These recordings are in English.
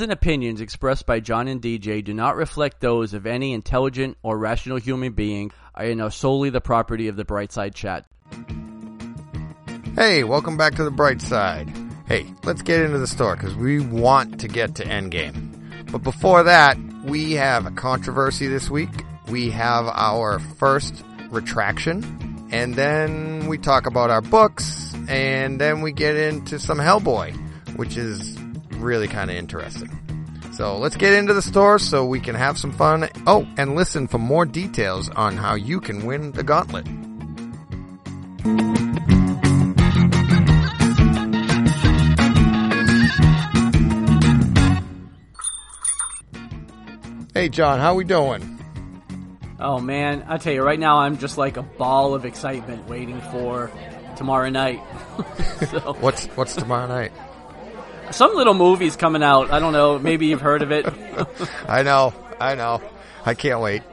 and opinions expressed by John and DJ do not reflect those of any intelligent or rational human being and are solely the property of the Brightside Chat. Hey, welcome back to the Bright Side. Hey, let's get into the store because we want to get to Endgame. But before that, we have a controversy this week. We have our first retraction, and then we talk about our books, and then we get into some Hellboy, which is really kind of interesting. So let's get into the store so we can have some fun. Oh, and listen for more details on how you can win the gauntlet. Hey John, how we doing? Oh man, I tell you right now, I'm just like a ball of excitement waiting for tomorrow night. So, What's tomorrow night? some little movie's coming out. I don't know. Maybe you've heard of it. I know. I can't wait.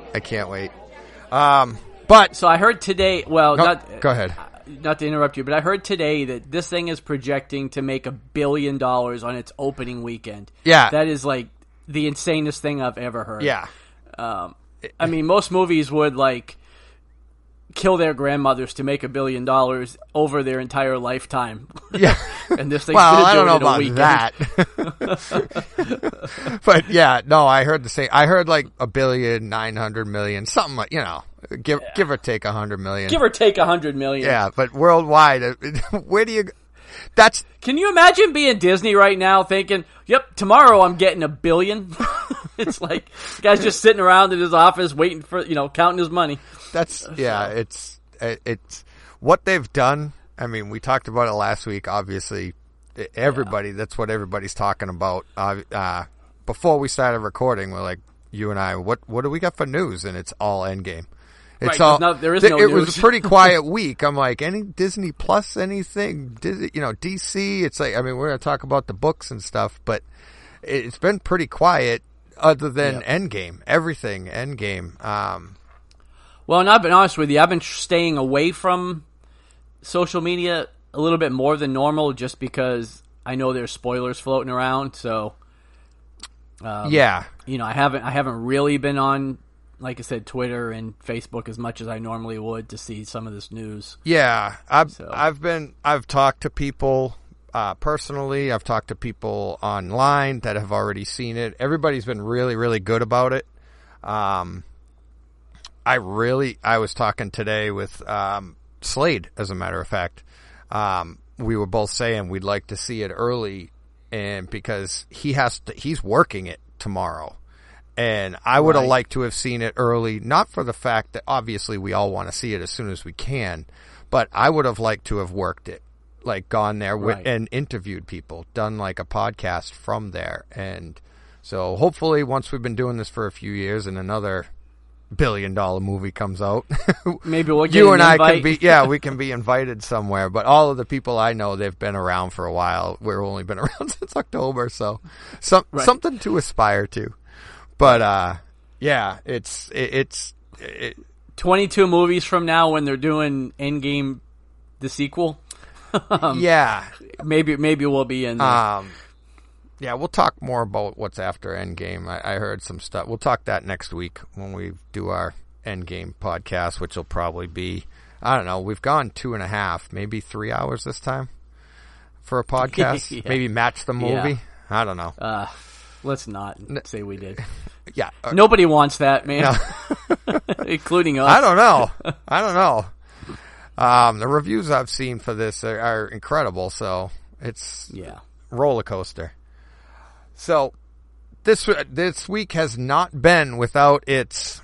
But So I heard today. Well, go ahead. Not to interrupt you, but I heard today that this thing is projecting to make $1 billion on its opening weekend. Yeah. That is like the insanest thing I've ever heard. Yeah. I mean, most movies would like kill their grandmothers to make $1 billion over their entire lifetime. Yeah. And this thing's Well, I gonna don't do know it in a about weekend. that. But yeah, no, I heard the same. I heard like $1,900,000,000, something like, give or take 100 million. Give or take 100 million. Yeah, but worldwide, where do you? That's. Can you imagine being Disney right now thinking, "Yep, tomorrow I'm getting $1 billion." It's like the guy's just sitting around in his office waiting for counting his money. That's it's what they've done. I mean, we talked about it last week. Obviously, that's what everybody's talking about. Before we started recording, we're like, you and I, what do we got for news? And it's all Endgame. It's right, there is no it news. was a pretty quiet week. I'm like, any Disney Plus, anything, DC. It's like, I mean, we're going to talk about the books and stuff, but it's been pretty quiet other than Endgame. Everything Endgame. Well, and I've been honest with you. I've been staying away from social media a little bit more than normal just because I know there's spoilers floating around. So, I haven't really been on, like I said, Twitter and Facebook as much as I normally would to see some of this news. Yeah, I've talked to people personally. I've talked to people online that have already seen it. Everybody's been really, really good about it. I was talking today with Slade, as a matter of fact. We were both saying we'd like to see it early, and because he's working it tomorrow. And I would have liked to have seen it early, not for the fact that obviously we all want to see it as soon as we can, but I would have liked to have worked it, like gone there and interviewed people, done like a podcast from there. And so hopefully once we've been doing this for a few years and another $1 billion movie comes out, maybe we'll get you and invite. I can be, we can be invited somewhere. But all of the people I know, they've been around for a while. We've only been around since October, so something to aspire to. But it's 22 movies from now when they're doing Endgame, the sequel. Maybe we'll be in there. We'll talk more about what's after Endgame. I heard some stuff. We'll talk that next week when we do our Endgame podcast, which will probably be, I don't know, we've gone 2.5, maybe 3 hours this time for a podcast. Yeah. Maybe match the movie. Yeah. I don't know. Let's not say we did. Yeah. Nobody wants that, man. No. Including us. I don't know. The reviews I've seen for this are incredible, so it's roller coaster. So this week has not been without its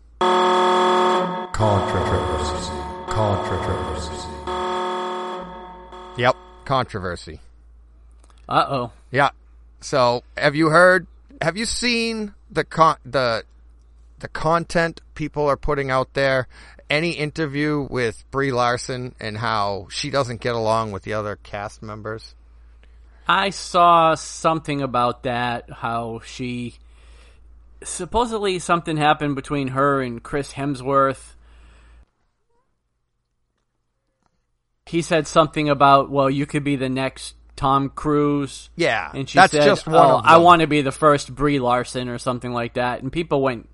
controversy. Yep, controversy. Uh-oh. Yeah. So, have you seen the content people are putting out there? Any interview with Brie Larson and how she doesn't get along with the other cast members? I saw something about that, how supposedly something happened between her and Chris Hemsworth. He said something about, well, you could be the next Tom Cruise. Yeah, and she that's said, just one of them. I want to be the first Brie Larson or something like that. And people went,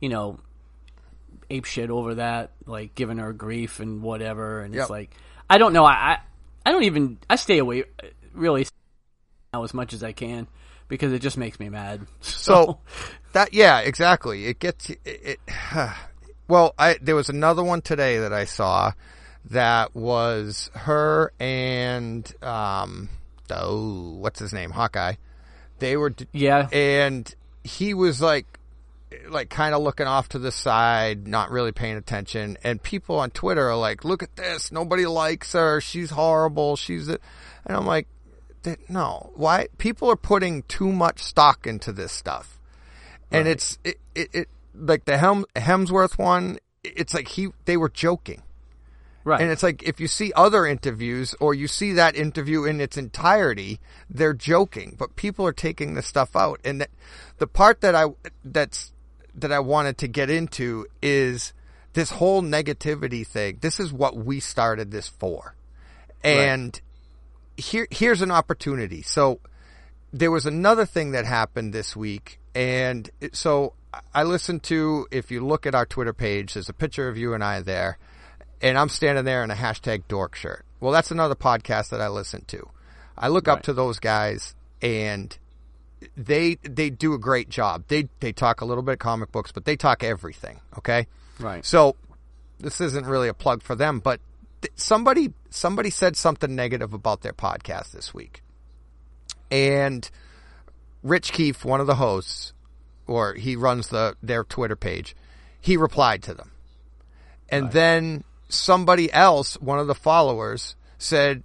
ape shit over that, like giving her grief and whatever. And it's like, I don't know. I stay away really now as much as I can because it just makes me mad. So that, yeah, exactly. It gets it. Well, there was another one today that I saw that was her and what's his name, Hawkeye. They were and he was like kind of looking off to the side, not really paying attention. And people on Twitter are like, "Look at this! Nobody likes her. She's horrible. And I'm like, no, why? People are putting too much stock into this stuff, and it's like the Hemsworth one. It's like they were joking. Right. And it's like, if you see other interviews or you see that interview in its entirety, they're joking, but people are taking this stuff out. And the part that I wanted to get into is this whole negativity thing. This is what we started this for. And here's an opportunity. So there was another thing that happened this week. And so I listened to, if you look at our Twitter page, there's a picture of you and I there. And I'm standing there in a #dork shirt. Well, that's another podcast that I listen to. I look up to those guys, and they do a great job. They talk a little bit of comic books, but they talk everything. Okay, right. So this isn't really a plug for them, but somebody said something negative about their podcast this week, and Rich Keefe, one of the hosts, or he runs their Twitter page, he replied to them, and then somebody else, one of the followers, said,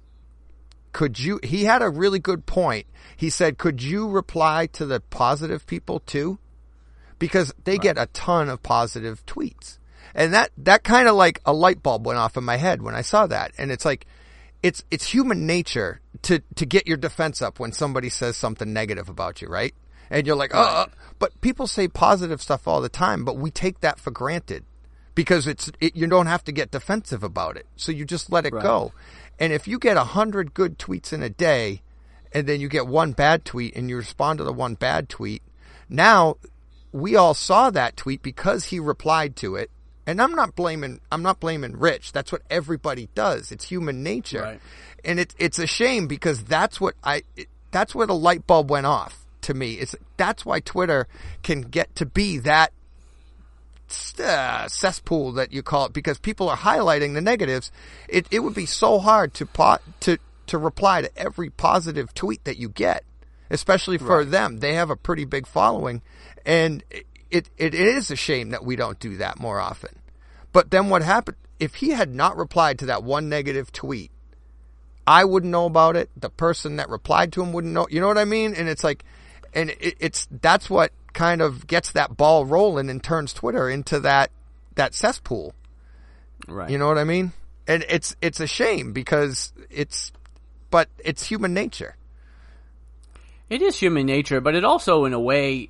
he had a really good point. He said, could you reply to the positive people too? Because they get a ton of positive tweets. And that kind of like a light bulb went off in my head when I saw that. And it's like, it's human nature to get your defense up when somebody says something negative about you, right? And you're like, but people say positive stuff all the time, but we take that for granted. Because you don't have to get defensive about it. So you just let it go. And if you get 100 good tweets in a day, and then you get one bad tweet, and you respond to the one bad tweet, now we all saw that tweet because he replied to it. And I'm not blaming Rich. That's what everybody does. It's human nature. Right. And it's a shame because that's where the light bulb went off to me. That's why Twitter can get to be that cesspool that you call it, because people are highlighting the negatives. It would be so hard to reply to every positive tweet that you get, especially for them. They have a pretty big following, and it is a shame that we don't do that more often. But then what happened, if he had not replied to that one negative tweet, I wouldn't know about it. The person that replied to him wouldn't know. You know what I mean? And it's like, and that's what kind of gets that ball rolling and turns Twitter into that cesspool. Right. You know what I mean? And it's a shame because but it's human nature. It is human nature, but it also, in a way,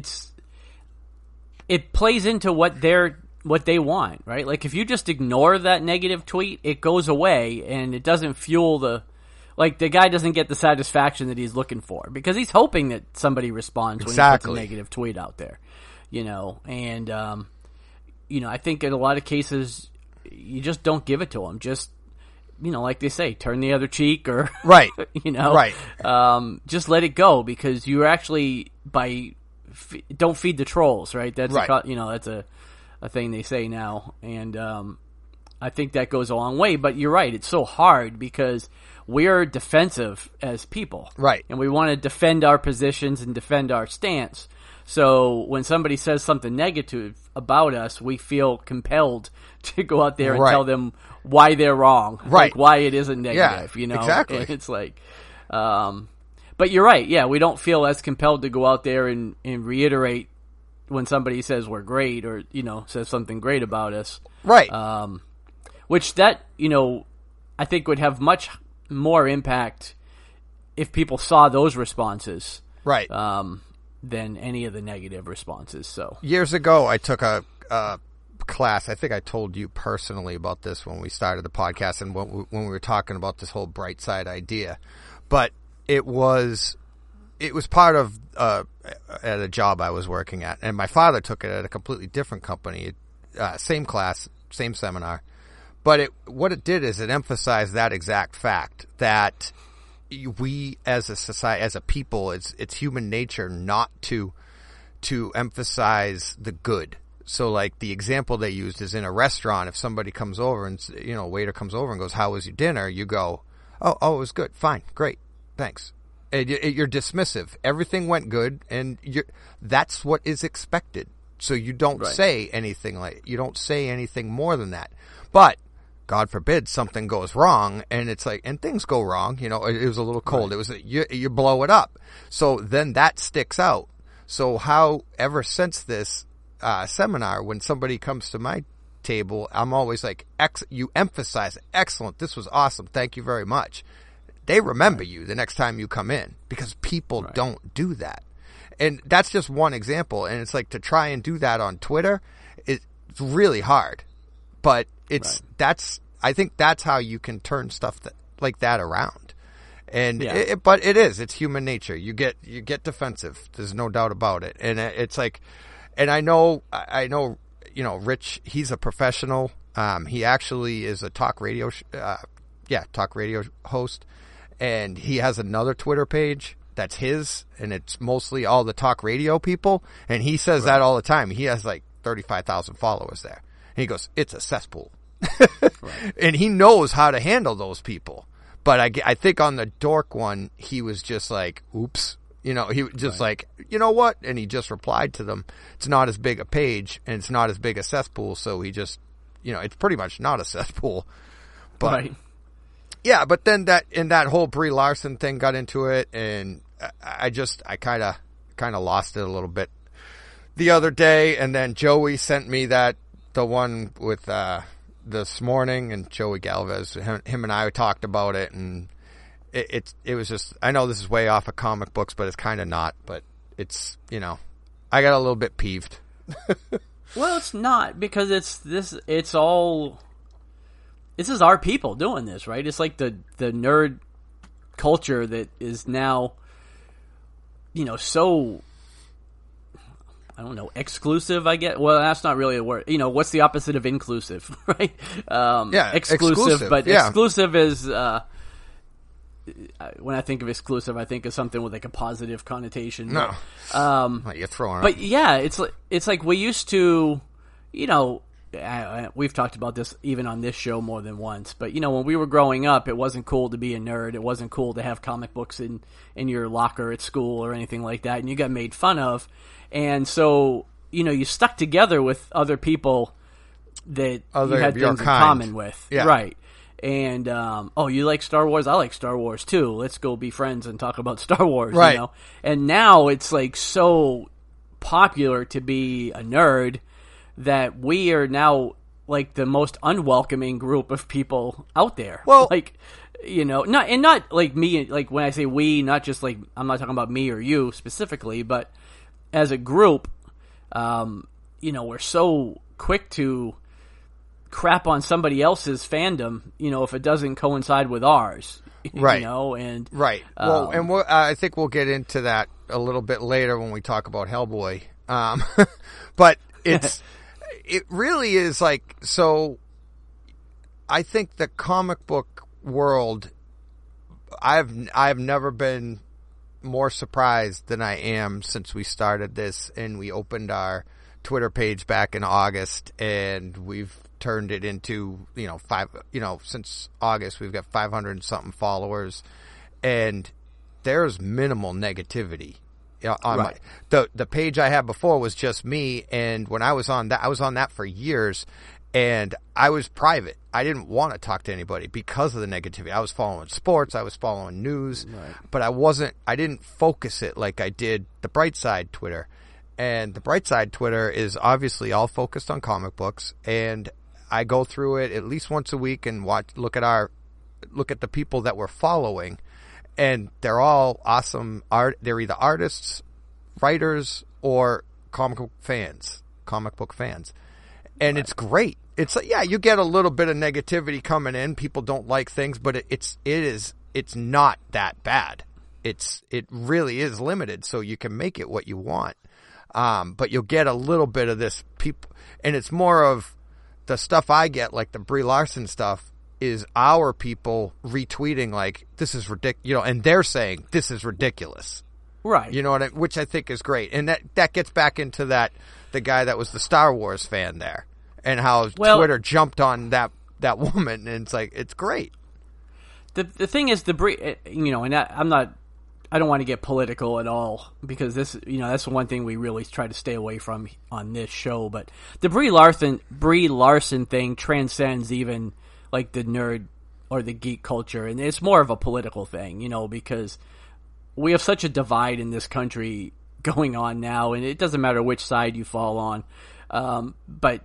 it plays into what they want, right? Like if you just ignore that negative tweet, it goes away and it doesn't fuel the guy doesn't get the satisfaction that he's looking for because he's hoping that somebody responds when he puts a negative tweet out there, and I think in a lot of cases you just don't give it to them. Just, like they say, turn the other cheek or, right. Just let it go because you're actually don't feed the trolls, right? That's that's a thing they say now. And, I think that goes a long way, but you're right. It's so hard because we're defensive as people. Right. And we want to defend our positions and defend our stance. So when somebody says something negative about us, we feel compelled to go out there and tell them why they're wrong. Right. Like why it isn't negative, Exactly. And it's like, but you're right. Yeah. We don't feel as compelled to go out there and reiterate when somebody says we're great or, says something great about us. Right. Which that, I think would have much more impact if people saw those responses. Right. Than any of the negative responses. So years ago, I took a class. I think I told you personally about this when we started the podcast and when we were talking about this whole bright side idea. but it was part of at a job I was working at, and my father took it at a completely different company, same class, same seminar. But what it did is it emphasized that exact fact that we as a society, as a people, it's human nature not to emphasize the good. So like the example they used is in a restaurant, if somebody comes over and, a waiter comes over and goes, "How was your dinner?" You go, Oh, it was good. Fine. Great. Thanks. And you're dismissive. Everything went good, and that's what is expected. So you don't say anything you don't say anything more than that. But God forbid something goes wrong, and it's like, and things go wrong. It was a little cold. Right. It was you blow it up. So then that sticks out. So ever since this seminar, when somebody comes to my table, I'm always like, you emphasize, excellent, this was awesome, thank you very much. They remember you the next time you come in, because people don't do that. And that's just one example. And it's like, to try and do that on Twitter, it's really hard. But I think that's how you can turn stuff like that around. And but it's human nature. You get defensive. There's no doubt about it. And it's like, and I know, Rich, he's a professional. He actually is a talk radio host, and he has another Twitter page that's his, and it's mostly all the talk radio people. And he says that all the time. He has like 35,000 followers there. And he goes, it's a cesspool. And he knows how to handle those people. But I think on the dork one, he was just like, oops. He was just like, you know what? And he just replied to them. It's not as big a page, and it's not as big a cesspool. So he just, it's pretty much not a cesspool. But yeah, but then that whole Brie Larson thing got into it, and I kind of lost it a little bit the other day. And then Joey sent me the one with this morning, and Joey Galvez, him and I talked about it, and it was just, I know this is way off of comic books, but it's kind of not, but it's, I got a little bit peeved. Well, it's not, because this is our people doing this, right? It's like the nerd culture that is now, so, I don't know, exclusive, I guess. Well, that's not really a word. What's the opposite of inclusive, right? Exclusive. But exclusive is, when I think of exclusive, I think of something with like a positive connotation. No. You're throwing But yeah, it's like we used to, we've talked about this even on this show more than once, but when we were growing up, it wasn't cool to be a nerd. It wasn't cool to have comic books in your locker at school or anything like that, and you got made fun of. And so, you stuck together with other people that you had things in common with. Yeah. Right. And, you like Star Wars? I like Star Wars too. Let's go be friends and talk about Star Wars, right. And now it's like so popular to be a nerd that we are now like the most unwelcoming group of people out there. Well, not like me, like when I say we, not just like, I'm not talking about me or you specifically, but as a group, we're so quick to crap on somebody else's fandom, if it doesn't coincide with ours, right? And right. Well, and I think we'll get into that a little bit later when we talk about Hellboy. But it really is like, so I think the comic book world, I've never been more surprised than I am since we started this and we opened our Twitter page back in August, and we've turned it into, since August we've got 500 and something followers, and there's minimal negativity. On the page I had before was just me, and when I was on that for years, and I was private. I didn't want to talk to anybody because of the negativity. I was following sports, I was following news, but I didn't focus it like I did the Brightside Twitter. And the Brightside Twitter is obviously all focused on comic books, and I go through it at least once a week and look at the people that we're following, and they're all awesome they're either artists, writers, or comic book fans. And it's great. It's like, you get a little bit of negativity coming in. People don't like things, but it is it's not that bad. It really is limited, so you can make it what you want. But you'll get a little bit of this people, and it's more of the stuff I get, like the Brie Larson stuff, is our people retweeting like, this is ridiculous, and they're saying this is ridiculous. Right. You know what which I think is great. And that gets back into the guy that was the Star Wars fan there, and how Twitter jumped on that woman, and it's like, it's great. The thing is, and I don't want to get political at all, because this, that's the one thing we really try to stay away from on this show. But the Brie Larson thing transcends even like the nerd or the geek culture, and it's more of a political thing, because we have such a divide in this country going on now, and it doesn't matter which side you fall on, but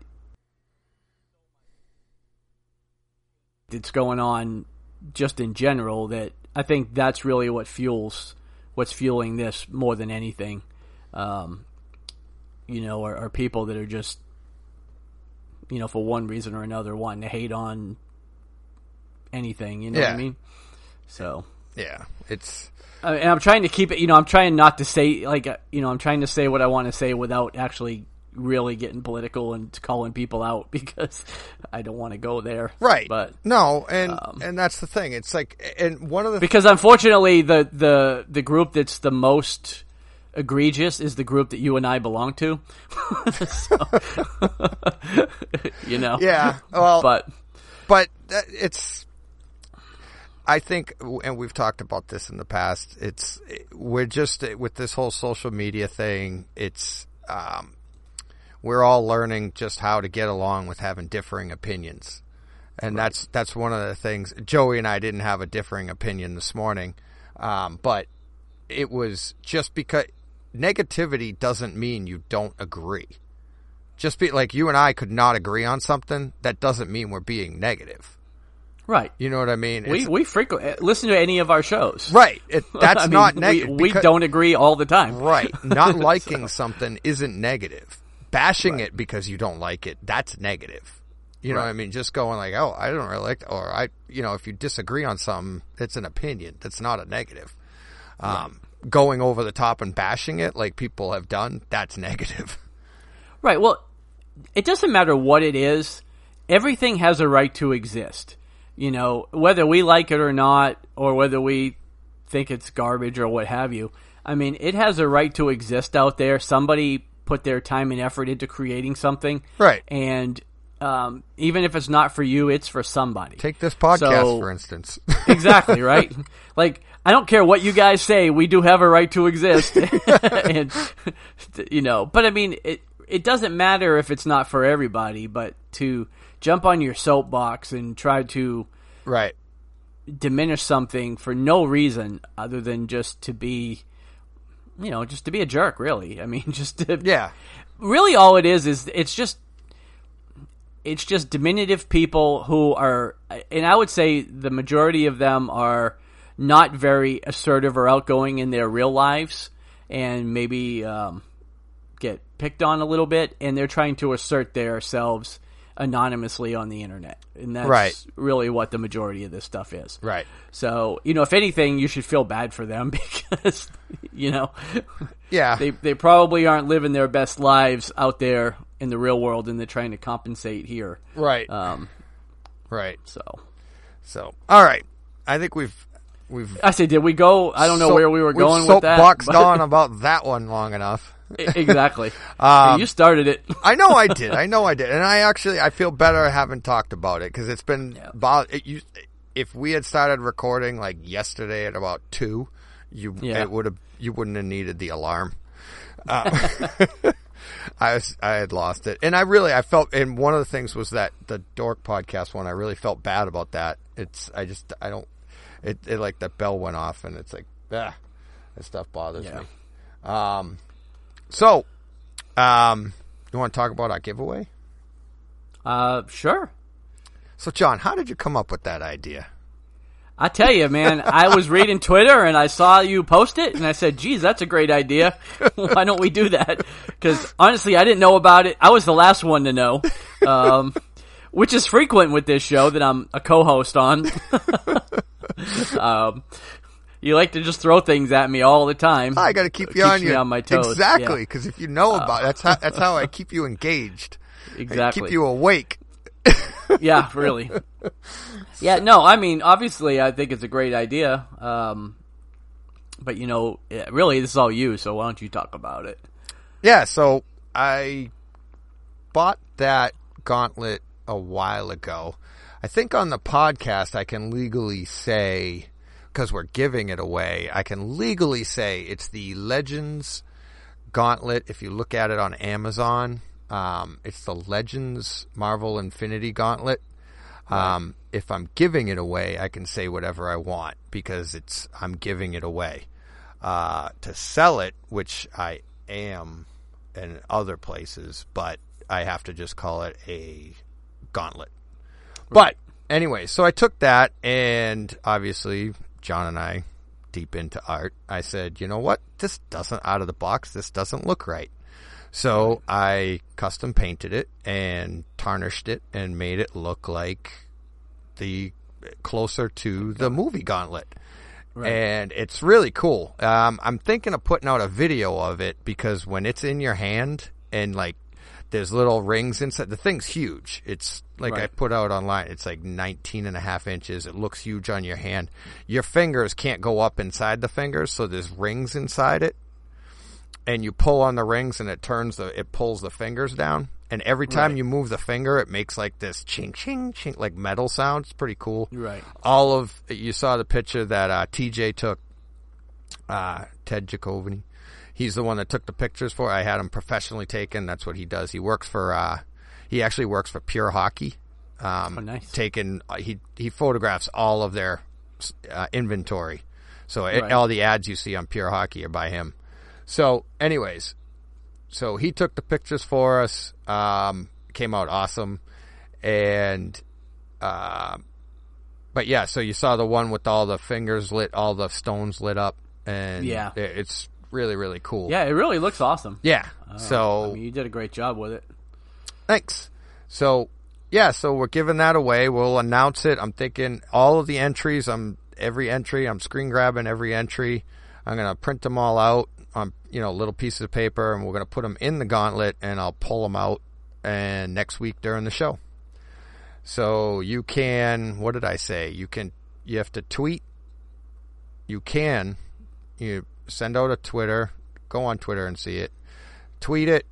it's going on just in general, that I think that's really what's fueling this more than anything. Are people that are just, for one reason or another, wanting to hate on anything, what I mean? So. Yeah, it's... and I'm trying to keep it, I'm trying not to say, I'm trying to say what I want to say without actually really getting political and calling people out, because I don't want to go there. Right. But no, and that's the thing. It's like, and one of the because unfortunately the group that's the most egregious is the group that you and I belong to. Yeah. Well, but it's, I think, and we've talked about this in the past, we're just, with this whole social media thing, it's, we're all learning just how to get along with having differing opinions. And right. That's one of the things. Joey and I didn't have a differing opinion this morning. But it was just because negativity doesn't mean you don't agree. Just like you and I could not agree on something, that doesn't mean we're being negative. Right. You know what I mean? We frequently listen to any of our shows. Right. That's not negative. We don't agree all the time. Right. Not liking something isn't negative. Bashing it because you don't like it, that's negative. You know what I mean? Just going like, oh, I don't really like it, or if you disagree on something, it's an opinion. That's not a negative. Going over the top and bashing it like people have done, that's negative. Right. Well, it doesn't matter what it is. Everything has a right to exist. Whether we like it or not, or whether we think it's garbage or what have you. I mean, it has a right to exist out there. Somebody put their time and effort into creating something. Right. And even if it's not for you, it's for somebody. Take this podcast, for instance. Exactly, right? Like, I don't care what you guys say, we do have a right to exist. And, but I mean, it doesn't matter if it's not for everybody, but to jump on your soapbox and try to diminish something for no reason other than just to be, just to be a jerk, really. I mean, just to... Really all it is it's just diminutive people who are, and I would say the majority of them are not very assertive or outgoing in their real lives, and maybe get picked on a little bit, and they're trying to assert themselves anonymously on the internet. And that's really what the majority of this stuff is. Right. So, if anything, you should feel bad for them because, they probably aren't living their best lives out there in the real world, and they're trying to compensate here. Right. Right. So, all right. I think we've I say, did we go? I don't know where we were going with that. Soapboxed on about that one long enough. Exactly. You started it. I know I did. And I feel better having talked about it, because it's been if we had started recording like yesterday at about 2, you wouldn't have needed the alarm. I had lost it. And I felt, and one of the things was that the Dork podcast one, I really felt bad about that. It like the bell went off, and it's like, that stuff bothers me. So, you want to talk about our giveaway? Sure. So, John, how did you come up with that idea? I tell you, man, I was reading Twitter and I saw you post it, and I said, geez, that's a great idea. Why don't we do that? Because honestly, I didn't know about it. I was the last one to know, which is frequent with this show that I'm a co-host on. You like to just throw things at me all the time. I got to keep you on my toes. Exactly, because if you know about it, that's how I keep you engaged. Exactly. I keep you awake. Yeah, really. Yeah, no, I mean, obviously, I think it's a great idea. But, really, this is all you, so why don't you talk about it? Yeah, so I bought that gauntlet a while ago. I think on the podcast I can legally say, because we're giving it away, I can legally say it's the Legends Gauntlet. If you look at it on Amazon, it's the Legends Marvel Infinity Gauntlet. Right. If I'm giving it away, I can say whatever I want because I'm giving it away. To sell it, which I am in other places, but I have to just call it a gauntlet. Right. But anyway, so I took that, and obviously John and I, deep into art, I said, you know what? This doesn't, out of the box, this doesn't look right. So I custom painted it and tarnished it and made it look like closer to the movie Gauntlet. Right. And it's really cool. I'm thinking of putting out a video of it because when it's in your hand and like there's little rings inside, the thing's huge. It's like I put out online, it's like 19.5 inches. It looks huge on your hand. Your fingers can't go up inside the fingers, so there's rings inside it. And you pull on the rings and it pulls the fingers down. And every time you move the finger, it makes like this ching, ching, ching, like metal sound. It's pretty cool. Right. You saw the picture that TJ took, Ted Jacovini. He's the one that took the pictures for it. I had him professionally taken. That's what he does. He actually works for Pure Hockey. Nice. He photographs all of their inventory. So all the ads you see on Pure Hockey are by him. So anyways, so he took the pictures for us, came out awesome. And, but yeah, so you saw the one with all the fingers lit, all the stones lit up, and it's really, really cool. Yeah, it really looks awesome. Yeah. So you did a great job with it. Thanks. So so we're giving that away. We'll announce it. I'm thinking all of the entries, I'm screen grabbing every entry. I'm going to print them all out on, little pieces of paper, and we're going to put them in the gauntlet, and I'll pull them out and next week during the show. So you can, what did I say? You have to tweet. You send out a Twitter, go on Twitter and see it. Tweet it,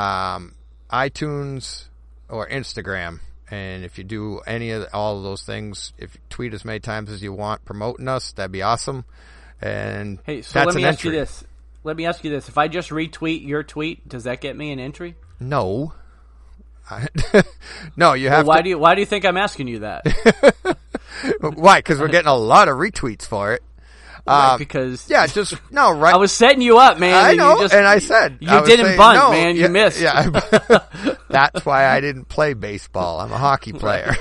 iTunes or Instagram. And if you do all of those things, if you tweet as many times as you want promoting us, that'd be awesome. And hey, so let me ask you this. If I just retweet your tweet, does that get me an entry? No. No, you have to. Why do you think I'm asking you that? Why? Because we're getting a lot of retweets for it. Because right. I was setting you up, man. I know, and I said you didn't bunt, man. You missed. Yeah, that's why I didn't play baseball. I'm a hockey player.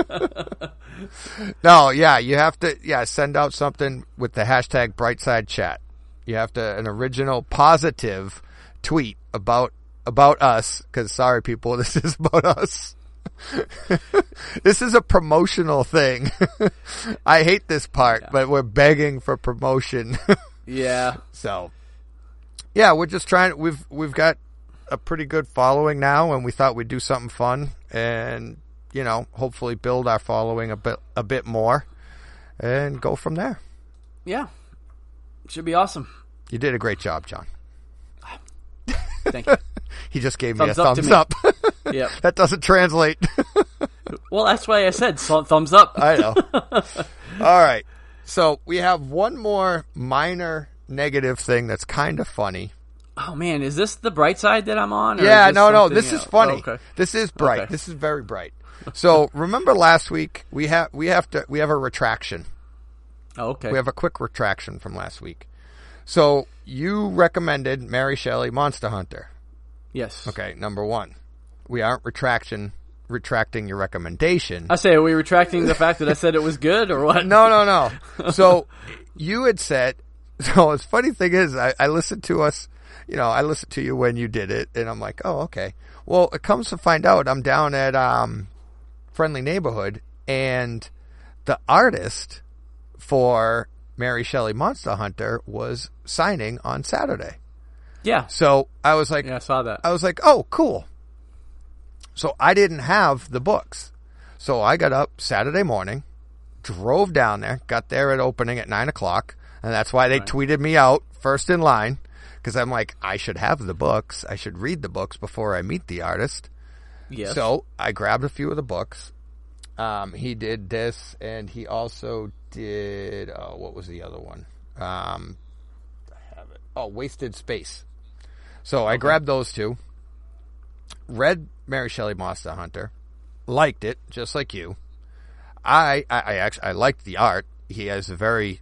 No, you have to send out something with the hashtag BrightSideChat. You have to an original positive tweet about us. Because sorry, people, this is about us. This is a promotional thing. I hate this part, but we're begging for promotion. Yeah. So, we're just trying. We've got a pretty good following now, and we thought we'd do something fun and hopefully build our following a bit more and go from there. Yeah, should be awesome. You did a great job, John. Thank you. He just gave me a thumbs up. Yep. That doesn't translate. Well, that's why I said thumbs up. I know. All right. So we have one more minor negative thing that's kind of funny. Oh, man. Is this the bright side that I'm on? Yeah, no. This is funny. Oh, okay. This is bright. Okay. This is very bright. So remember last week we have a retraction. Oh, okay. We have a quick retraction from last week. So you recommended Mary Shelley Monster Hunter. Yes. Okay, number one. We aren't retracting your recommendation. I say, are we retracting the fact that I said it was good or what? No. So you had said, so the funny thing is, I listened to us, I listened to you when you did it, and I'm like, oh, okay. Well, it comes to find out, I'm down at Friendly Neighborhood, and the artist for Mary Shelley Monster Hunter was signing on Saturday. Yeah. So I was like, Yeah, I saw that. I was like, oh, cool. So I didn't have the books. So I got up Saturday morning, drove down there, got there at opening at 9 o'clock. And that's why they tweeted me out first in line. Because I'm like, I should have the books. I should read the books before I meet the artist. Yes. So I grabbed a few of the books. He did this, and he also did, what was the other one? I have it. Oh, Wasted Space. So I grabbed those two, read Mary Shelley Monster Hunter, liked it, just like you. I liked the art. He has a very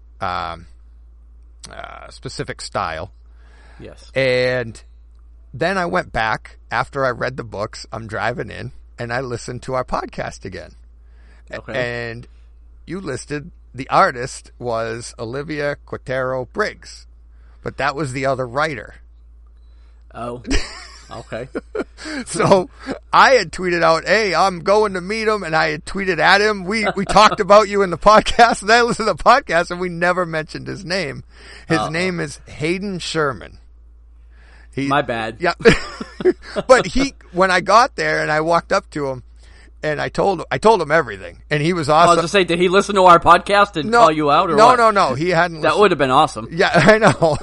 specific style. Yes. And then I went back after I read the books. I'm driving in, and I listened to our podcast again. Okay. And you listed the artist was Olivia Quintero Briggs, but that was the other writer. Oh, okay. So I had tweeted out, hey, I'm going to meet him, and I had tweeted at him. We talked about you in the podcast, and I listened to the podcast, and we never mentioned his name. His name is Hayden Sherman. My bad. Yeah. But when I got there and I walked up to him, and I told him everything, and he was awesome. I was just saying, did he listen to our podcast and call you out, or what? No. He hadn't. That would have been awesome. Yeah, I know.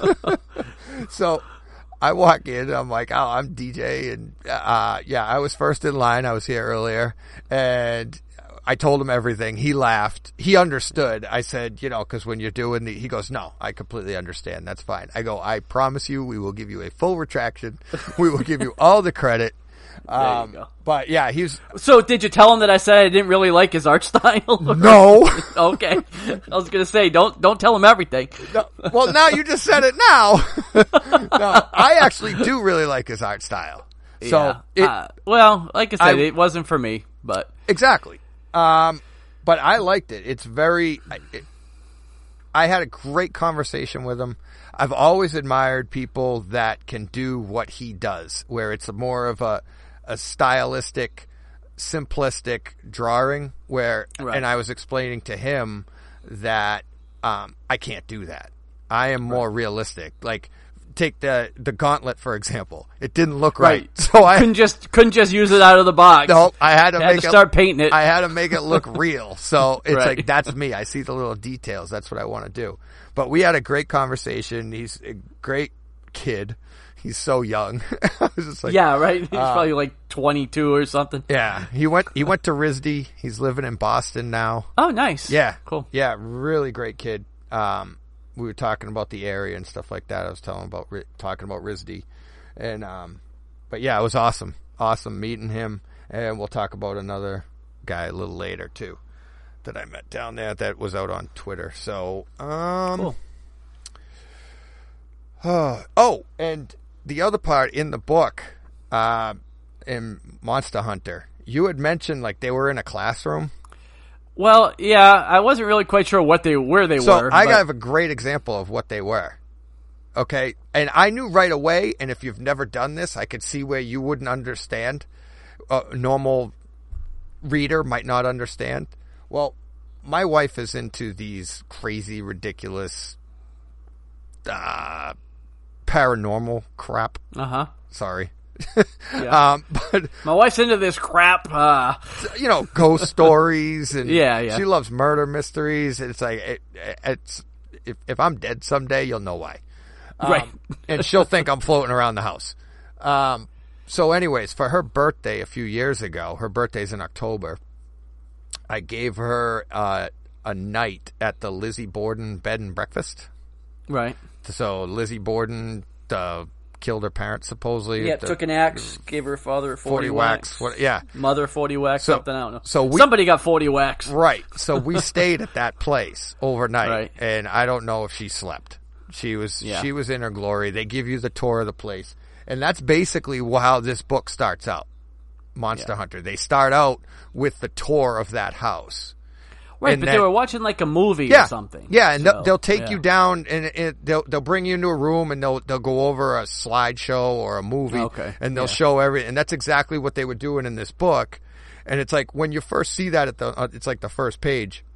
So I walk in, and I'm like, oh, I'm DJ, and I was first in line. I was here earlier, and I told him everything. He laughed. He understood. I said, because when you're doing he goes, no, I completely understand. That's fine. I go, I promise you, we will give you a full retraction. We will give you all the credit. There you go. But yeah, he's. So did you tell him that I said I didn't really like his art style? No. Okay. I was gonna say, don't tell him everything. No. Well, now you just said it now. No, I actually do really like his art style. So well, like I said, it wasn't for me, but exactly. But I liked it. It's very. I had a great conversation with him. I've always admired people that can do what he does, where it's more of a stylistic, simplistic drawing. And I was explaining to him that I can't do that. I am more realistic. Like, take the Gauntlet for example. It didn't look right, so I couldn't just use it out of the box. No, I had to start painting it. I had to make it look real. So it's like, that's me. I see the little details. That's what I want to do. But we had a great conversation. He's a great kid. He's so young. I was just like, yeah, right. He's probably like 22 or something. Yeah, he went to RISD. He's living in Boston now. Oh, nice. Yeah, cool. Yeah, really great kid. We were talking about the area and stuff like that. I was talking about RISD, and but yeah, it was awesome meeting him. And we'll talk about another guy a little later too that I met down there that was out on Twitter. So cool. Oh, and the other part in the book, in Monster Hunter, you had mentioned like they were in a classroom. Well, yeah, I wasn't really quite sure where they were. So I have a great example of what they were. Okay, and I knew right away, and if you've never done this, I could see where you wouldn't understand. A normal reader might not understand. Well, my wife is into these crazy, ridiculous, paranormal crap. Sorry. Yeah. But my wife's into this crap. Ghost stories and yeah. She loves murder mysteries. It's like it's if I'm dead someday, you'll know why. Right. And she'll think I'm floating around the house. So anyways, for her birthday a few years ago, her birthday's in October, I gave her a night at the Lizzie Borden bed and breakfast. Right. So Lizzie Borden killed her parents, supposedly. Yeah, took an axe, gave her father 40 whacks. Mother 40 whacks, something, I don't know. So somebody got 40 whacks. Right. So we stayed at that place overnight, right. And I don't know if she slept. She was in her glory. They give you the tour of the place. And that's basically how this book starts out. Monster Hunter. They start out with the tour of that house. Right, but they were watching like a movie or something. Yeah, and they'll take you down, and they'll bring you into a room, and they'll go over a slideshow or a movie, and they'll show everything. And that's exactly what they were doing in this book. And it's like when you first see that it's like the first page.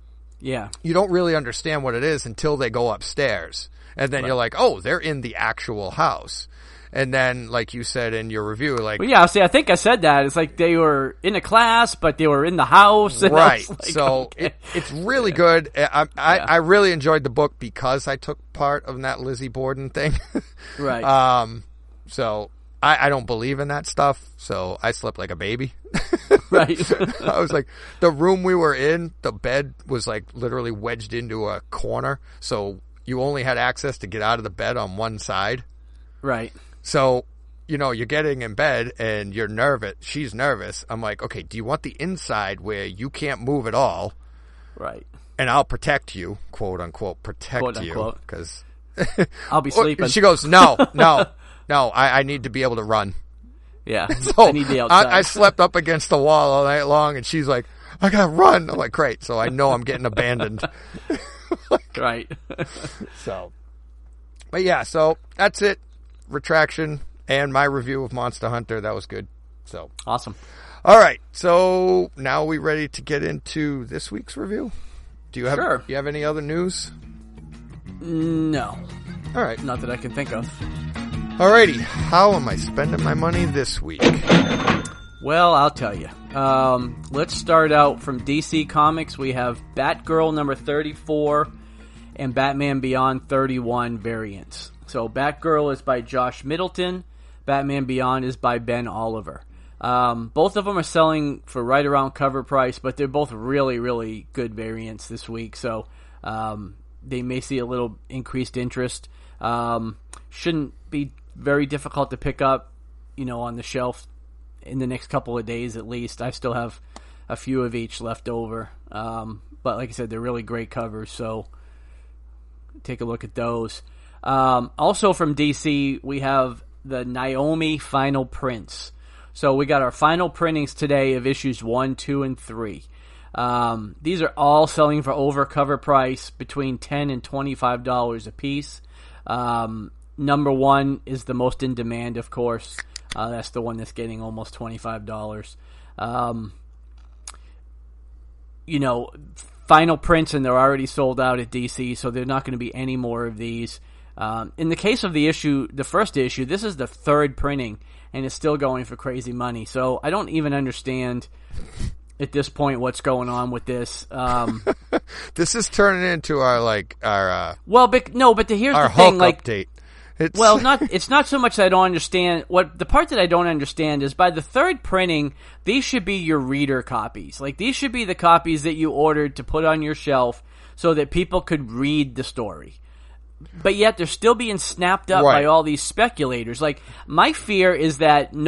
Yeah. You don't really understand what it is until they go upstairs. And then you're like, oh, they're in the actual house. And then, like you said in your review, like... Well, yeah, see, I think I said that. It's like they were in a class, but they were in the house. And right. Like, so okay. it's really good. I really enjoyed the book because I took part of that Lizzie Borden thing. Right. So I don't believe in that stuff. So I slept like a baby. Right. I was like, the room we were in, the bed was like literally wedged into a corner. So you only had access to get out of the bed on one side. Right. So, you're getting in bed and you're nervous. She's nervous. I'm like, okay, do you want the inside where you can't move at all? Right. And I'll protect you, quote unquote, Quote, you. unquote. Because I'll be sleeping. She goes, no, I need to be able to run. Yeah. So I need the outside. I slept up against the wall all night long, and she's like, I gotta run. I'm like, great. So I know I'm getting abandoned. Right. But yeah, so that's it. Retraction and my review of Monster Hunter. That was good. So awesome. All right. So now we ready to get into this week's review? Do you have any other news? No. All right. Not that I can think of. Alrighty. How am I spending my money this week? Well, I'll tell you. Let's start out from DC Comics. We have Batgirl number 34 and Batman Beyond 31 variants. So Batgirl is by Josh Middleton. Batman Beyond is by Ben Oliver. Both of them are selling for right around cover price, but they're both really, really good variants this week. So they may see a little increased interest. Shouldn't be very difficult to pick up, on the shelf in the next couple of days at least. I still have a few of each left over. But like I said, they're really great covers, so take a look at those. Also from DC, we have the Naomi final prints. So we got our final printings today of issues 1, 2, and 3. These are all selling for over cover price between $10 and $25 a piece. Number 1 is the most in demand, of course. That's the one that's getting almost $25. Final prints, and they're already sold out at DC, so there's not going to be any more of these. In the case of the first issue, this is the third printing, and it's still going for crazy money. So I don't even understand at this point what's going on with this. This is turning into our but here's our the thing, Hulk update. It's not so much that I don't understand. The part that I don't understand is by the third printing, these should be your reader copies. Like, these should be the copies that you ordered to put on your shelf so that people could read the story. But yet they're still being snapped up by all these speculators. Like, my fear is that the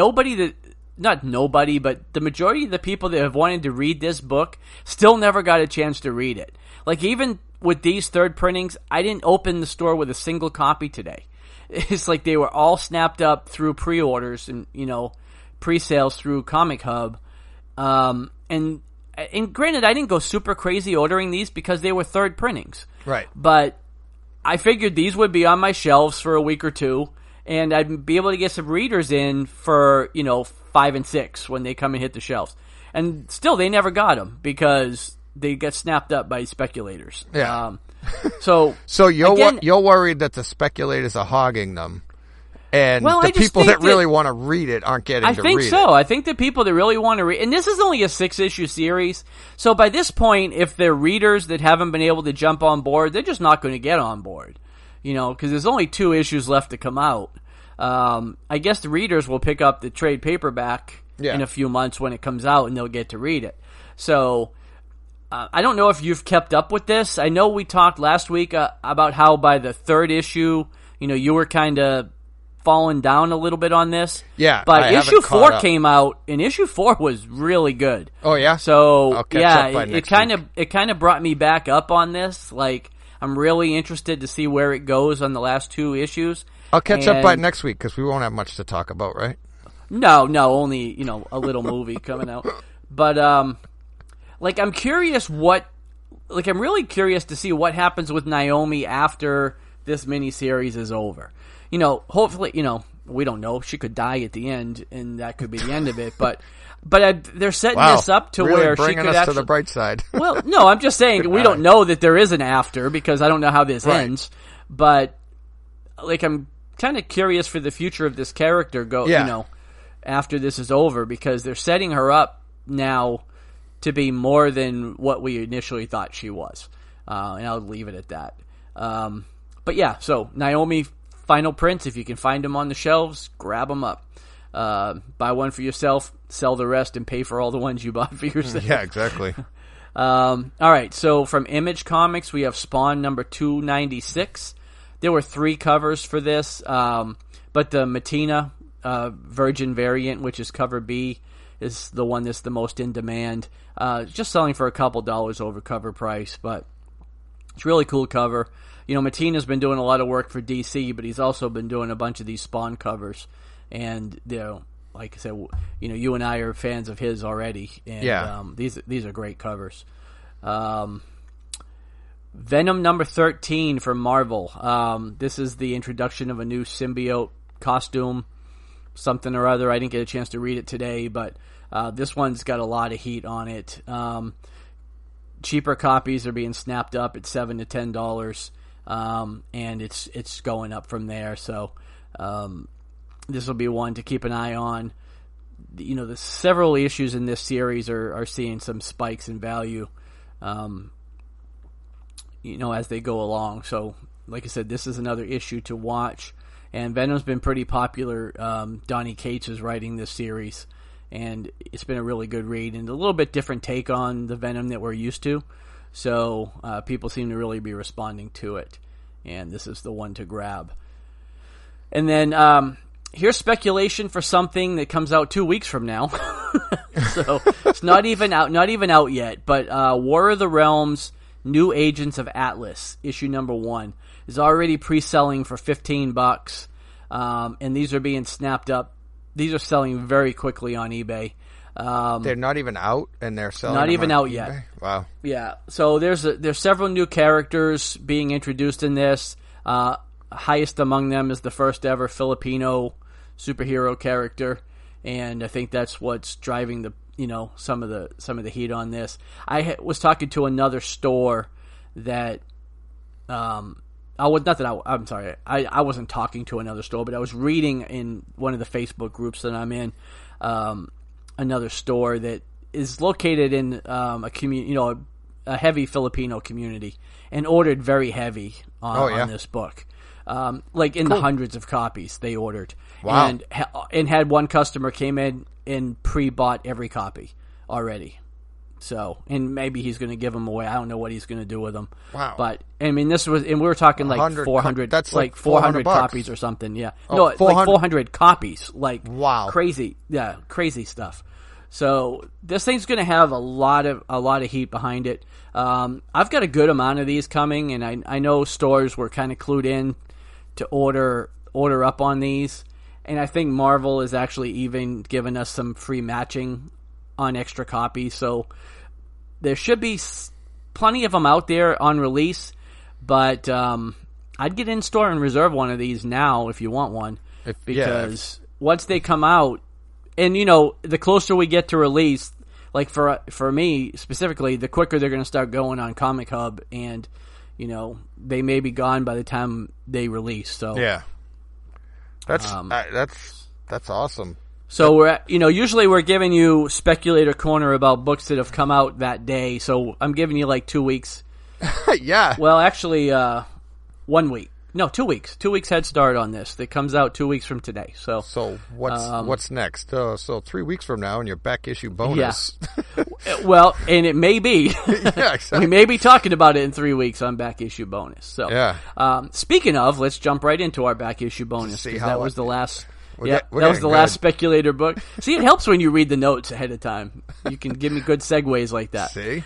majority of the people that have wanted to read this book still never got a chance to read it. Like, even with these third printings, I didn't open the store with a single copy today. It's like they were all snapped up through pre-orders and, pre-sales through Comic Hub. And granted, I didn't go super crazy ordering these because they were third printings. Right. But I figured these would be on my shelves for a week or two, and I'd be able to get some readers in for, 5 and 6 when they come and hit the shelves. And still, they never got them because they get snapped up by speculators. Yeah. So you're worried that the speculators are hogging them, and the people that really want to read it aren't getting to read it. I think so. I think the people that really want to read, and this is only a 6-issue series, so by this point, if they're readers that haven't been able to jump on board, they're just not going to get on board, because there's only 2 issues left to come out. I guess the readers will pick up the trade paperback in a few months when it comes out, and they'll get to read it. So I don't know if you've kept up with this. I know we talked last week about how by the third issue, you were kind of falling down a little bit on this. Yeah, but issue 4 came out, and issue 4 was really good. Oh yeah. So it kind of brought me back up on this. Like, I'm really interested to see where it goes on the last 2 issues. I'll catch up by next week because we won't have much to talk about, right? No, only a little movie coming out. But I'm curious I'm really curious to see what happens with Naomi after this miniseries is over. Hopefully, we don't know. She could die at the end, and that could be the end of it. But they're setting this up to really where she bringing could us actually to the bright side. Well, no, I'm just saying we don't know that there is an after because I don't know how this ends. But like, I'm kind of curious for the future of this character. After this is over, because they're setting her up now to be more than what we initially thought she was. And I'll leave it at that. But yeah, so Naomi Final Prints, if you can find them on the shelves, grab them up. Buy one for yourself, sell the rest, and pay for all the ones you bought for yourself. Yeah, exactly. All right, so from Image Comics, we have Spawn number 296. There were 3 covers for this, but the Matina Virgin variant, which is cover B, is the one that's the most in demand. Just selling for a couple dollars over cover price, but it's a really cool cover. Matina's been doing a lot of work for DC, but he's also been doing a bunch of these Spawn covers. And, like I said, you and I are fans of his already. And these are great covers. Venom number 13 from Marvel. This is the introduction of a new symbiote costume, something or other. I didn't get a chance to read it today, but this one's got a lot of heat on it. Cheaper copies are being snapped up at $7 to $10, and it's going up from there. So this will be one to keep an eye on. The several issues in this series are seeing some spikes in value, as they go along. So, like I said, this is another issue to watch. And Venom's been pretty popular. Donny Cates is writing this series, and it's been a really good read and a little bit different take on the Venom that we're used to. So people seem to really be responding to it, and this is the one to grab. And then here's speculation for something that comes out 2 weeks from now. So it's not even out yet. But War of the Realms: New Agents of Atlas, issue number 1, is already pre-selling for $15, and these are being snapped up. These are selling very quickly on eBay. They're not even out, and they're selling. Not even out eBay? yet. Wow. Yeah. So there's several new characters being introduced in this. Highest among them is the first ever Filipino superhero character, and I think that's what's driving the some of the heat on this. I was talking to another store that I wasn't talking to another store, but I was reading in one of the Facebook groups that I'm in, another store that is located in a community, a heavy Filipino community, and ordered very heavy on this book. Like in the hundreds of copies they ordered. Wow. And had one customer came in and pre-bought every copy already. So, and maybe he's going to give them away. I don't know what he's going to do with them. Wow. But, I mean, we were talking like 400, that's like 400 copies or something. Yeah. Oh, No, 400? like 400 copies. Like, wow. Crazy. Yeah, crazy stuff. So, this thing's going to have a lot of heat behind it. I've got a good amount of these coming, and I know stores were kind of clued in to order up on these. And I think Marvel is actually even giving us some free matching on extra copies. So there should be plenty of them out there on release. But I'd get in store and reserve one of these now if you want one. Because once they come out, and the closer we get to release, like for me specifically, the quicker they're going to start going on Comic Hub, and they may be gone by the time they release. So yeah. That's awesome. So we're usually we're giving you Speculator Corner about books that have come out that day. So I'm giving you like 2 weeks. Yeah. Well, actually, 1 week. No, 2 weeks. 2 weeks head start on this. That comes out 2 weeks from today. So what's next? So 3 weeks from now, and your back issue bonus. Yeah. Well, and it may be. Yeah, exactly. We may be talking about it in 3 weeks on back issue bonus. So yeah. Speaking of, let's jump right into our back issue bonus. That was the last. That was the good. last Speculator book. See, it helps when you read the notes ahead of time. You can give me good segues like that. See?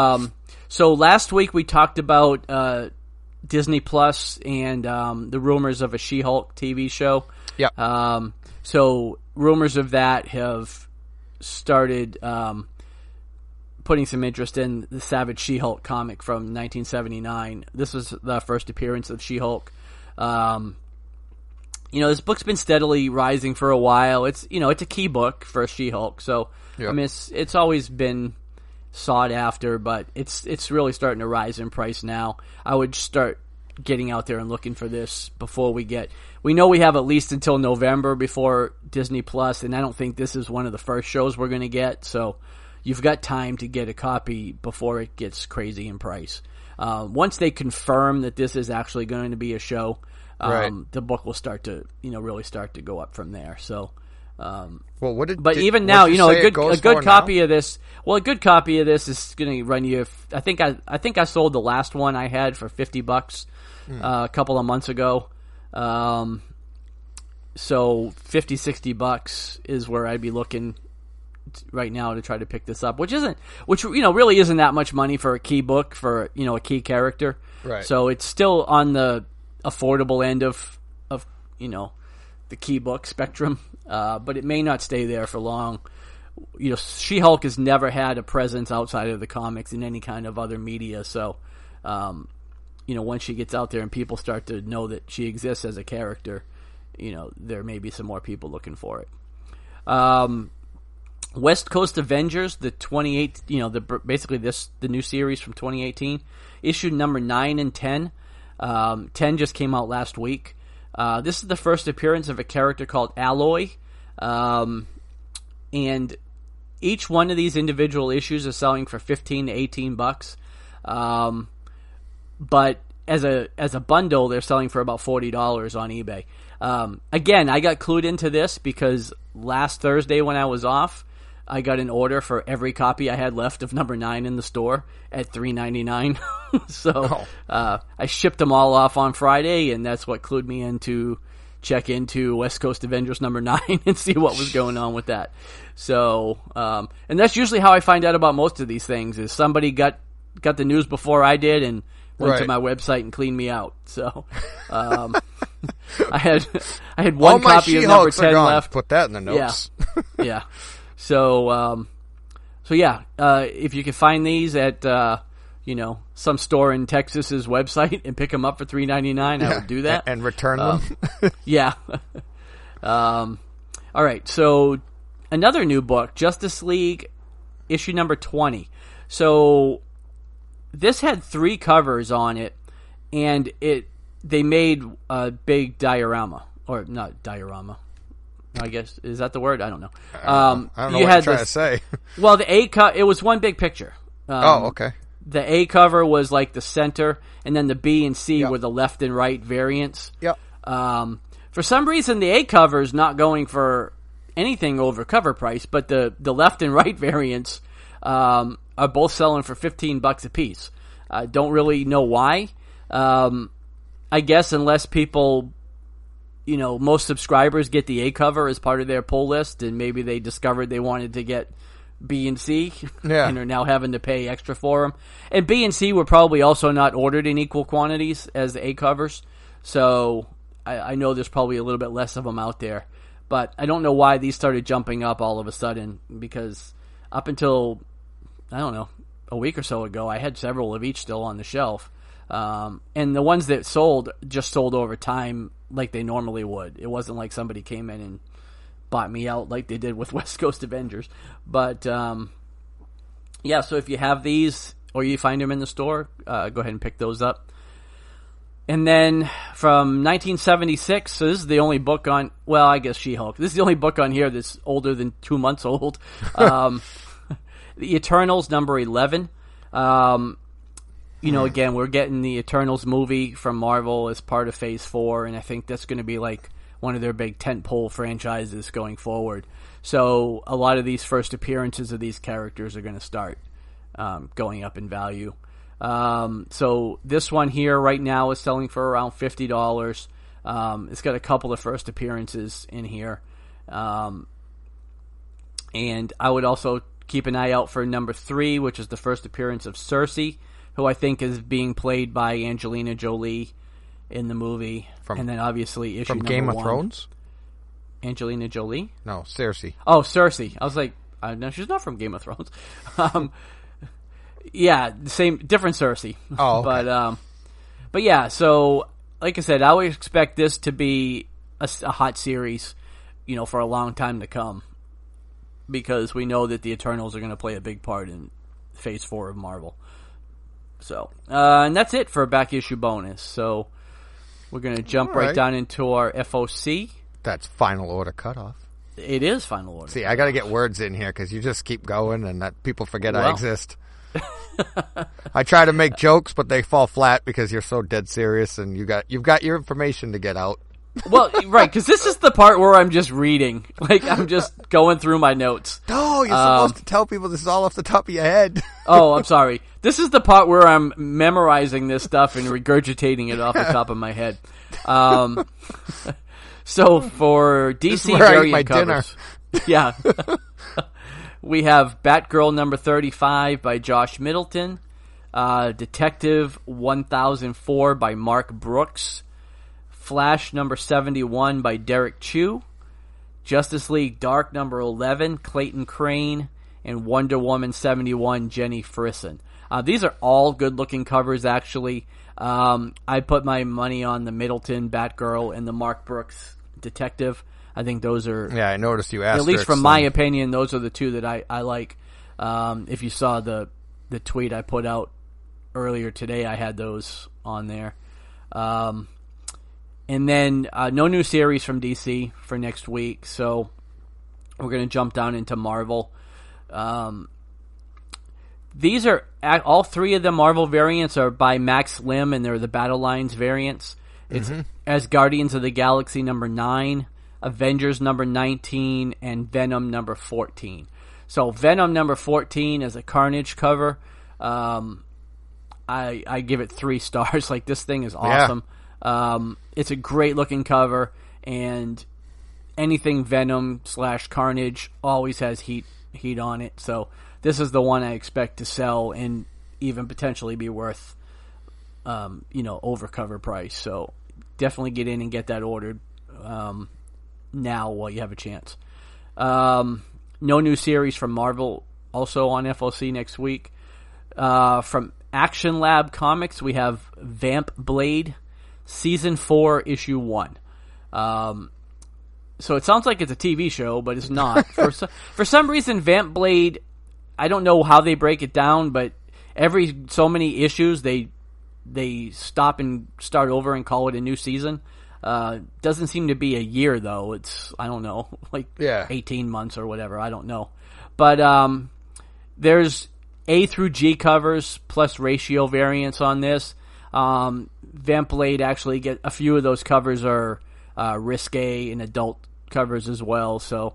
So last week we talked about Disney Plus and the rumors of a She-Hulk TV show. Yeah. So rumors of that have started putting some interest in the Savage She-Hulk comic from 1979. This was the first appearance of She-Hulk. this book's been steadily rising for a while. It's it's a key book for She-Hulk, so Yep. I mean it's always been sought after, but it's really starting to rise in price now. I would start getting out there and looking for this before we know we have at least until November before Disney Plus, and I don't think this is one of the first shows we're going to get, so you've got time to get a copy before it gets crazy in price. Once they confirm that this is actually going to be a show, Right. the book will start to really start to go up from there. So Well, even now, a good copy now? of this. Well, a good copy of this is going to run you. I think I sold the last one I had for $50 a couple of months ago. So $50-$60 is where I'd be looking right now to try to pick this up, which really isn't that much money for a key book for a key character. Right. So it's still on the affordable end of the key book spectrum, but it may not stay there for long. She-Hulk has never had a presence outside of the comics in any kind of other media, so once she gets out there and people start to know that she exists as a character, there may be some more people looking for it. West Coast Avengers, the 28, basically the new series from 2018, issue number 9 and 10. 10 just came out last week. This is the first appearance of a character called Alloy, and each one of these individual issues is selling for $15 to $18. But as a bundle, they're selling for about $40 on eBay. Again, I got clued into this because last Thursday when I was off, I got an order for every copy I had left of number 9 in the store at $3.99. So I shipped them all off on Friday, and that's what clued me in to check into West Coast Avengers number 9 and see what was going on with that. So, and that's usually how I find out about most of these things, is somebody got the news before I did and went to my website and cleaned me out. So, I had one copy of number 10 left. Put that in the notes. Yeah. So if you can find these at some store in Texas's website and pick them up for $3.99, I would do that and return them. Yeah. All right. So another new book, Justice League, issue number 20. So this had 3 covers on it, and they made a big diorama, or not diorama. I guess, is that the word? I don't know. I don't know what you're trying to say. Well, it was one big picture. Okay. The A cover was like the center, and then the B and C were the left and right variants. Yep. For some reason, the A cover is not going for anything over cover price, but the left and right variants are both selling for $15 a piece. I don't really know why. I guess unless people, most subscribers get the A cover as part of their pull list, and maybe they discovered they wanted to get B and C, and are now having to pay extra for them. And B and C were probably also not ordered in equal quantities as the A covers, so I know there's probably a little bit less of them out there. But I don't know why these started jumping up all of a sudden, because up until, I don't know, a week or so ago, I had several of each still on the shelf. And the ones that sold just sold over time like they normally would. It wasn't like somebody came in and bought me out like they did with West Coast Avengers. But, so if you have these or you find them in the store, go ahead and pick those up. And then from 1976, so this is the only book on, well, I guess She-Hulk. This is the only book on here that's older than 2 months old. The Eternals, number 11. Again, we're getting the Eternals movie from Marvel as part of Phase 4, and I think that's going to be like one of their big tentpole franchises going forward. So a lot of these first appearances of these characters are going to start going up in value. So this one here right now is selling for around $50. It's got a couple of first appearances in here. And I would also keep an eye out for number 3, which is the first appearance of Cersei, who I think is being played by Angelina Jolie in the movie. And then obviously issue number 1. From Game of Thrones? Angelina Jolie? No, Cersei. Oh, Cersei. I was like, no, she's not from Game of Thrones. Different Cersei. Oh, okay. But yeah, so like I said, I would expect this to be a hot series, for a long time to come, because we know that the Eternals are going to play a big part in Phase 4 of Marvel. So, and that's it for a back issue bonus. So, we're going to jump right down into our FOC. That's final order cutoff. It is final order. See, I got to get words in here because you just keep going and that people forget I exist. I try to make jokes, but they fall flat because you're so dead serious and you've got your information to get out. Well, right, because this is the part where I'm just reading. Like, I'm just going through my notes. No, you're supposed to tell people this is all off the top of your head. Oh, I'm sorry. This is the part where I'm memorizing this stuff and regurgitating it off the top of my head. So for DC variant covers, yeah, we have Batgirl number 35 by Josh Middleton, Detective 1004 by Mark Brooks, Flash number 71 by Derek Chu, Justice League Dark number 11 Clayton Crane, and Wonder Woman 71 Jenny Frison. These are all good looking covers, actually. I put my money on the Middleton Batgirl and the Mark Brooks Detective. I think those are... Yeah, I noticed you asked. At least from my opinion, those are the two that I like. If you saw the tweet I put out earlier today, I had those on there. And then no new series from DC for next week, so we're going to jump down into Marvel. These are all three of the Marvel variants are by Max Lim, and they're the Battle Lines variants. It's as Guardians of the Galaxy number 9, Avengers number 19, and Venom number 14. So Venom number 14 is a Carnage cover. I give it 3 stars. Like, this thing is awesome. Yeah. It's a great looking cover, and anything Venom / Carnage always has heat on it. So this is the one I expect to sell and even potentially be worth, over cover price. So definitely get in and get that ordered now while you have a chance. No new series from Marvel also on FOC next week. From Action Lab Comics, we have Vamp Blade Season 4, Issue 1. So it sounds like it's a TV show, but it's not. For some reason, Vamp Blade, I don't know how they break it down, but every so many issues, they stop and start over and call it a new season. Doesn't seem to be a year, though. It's, I don't know, 18 months or whatever. I don't know. But there's A through G covers plus ratio variants on this. Vamp Blade actually get a few of those covers are risque and adult covers as well. So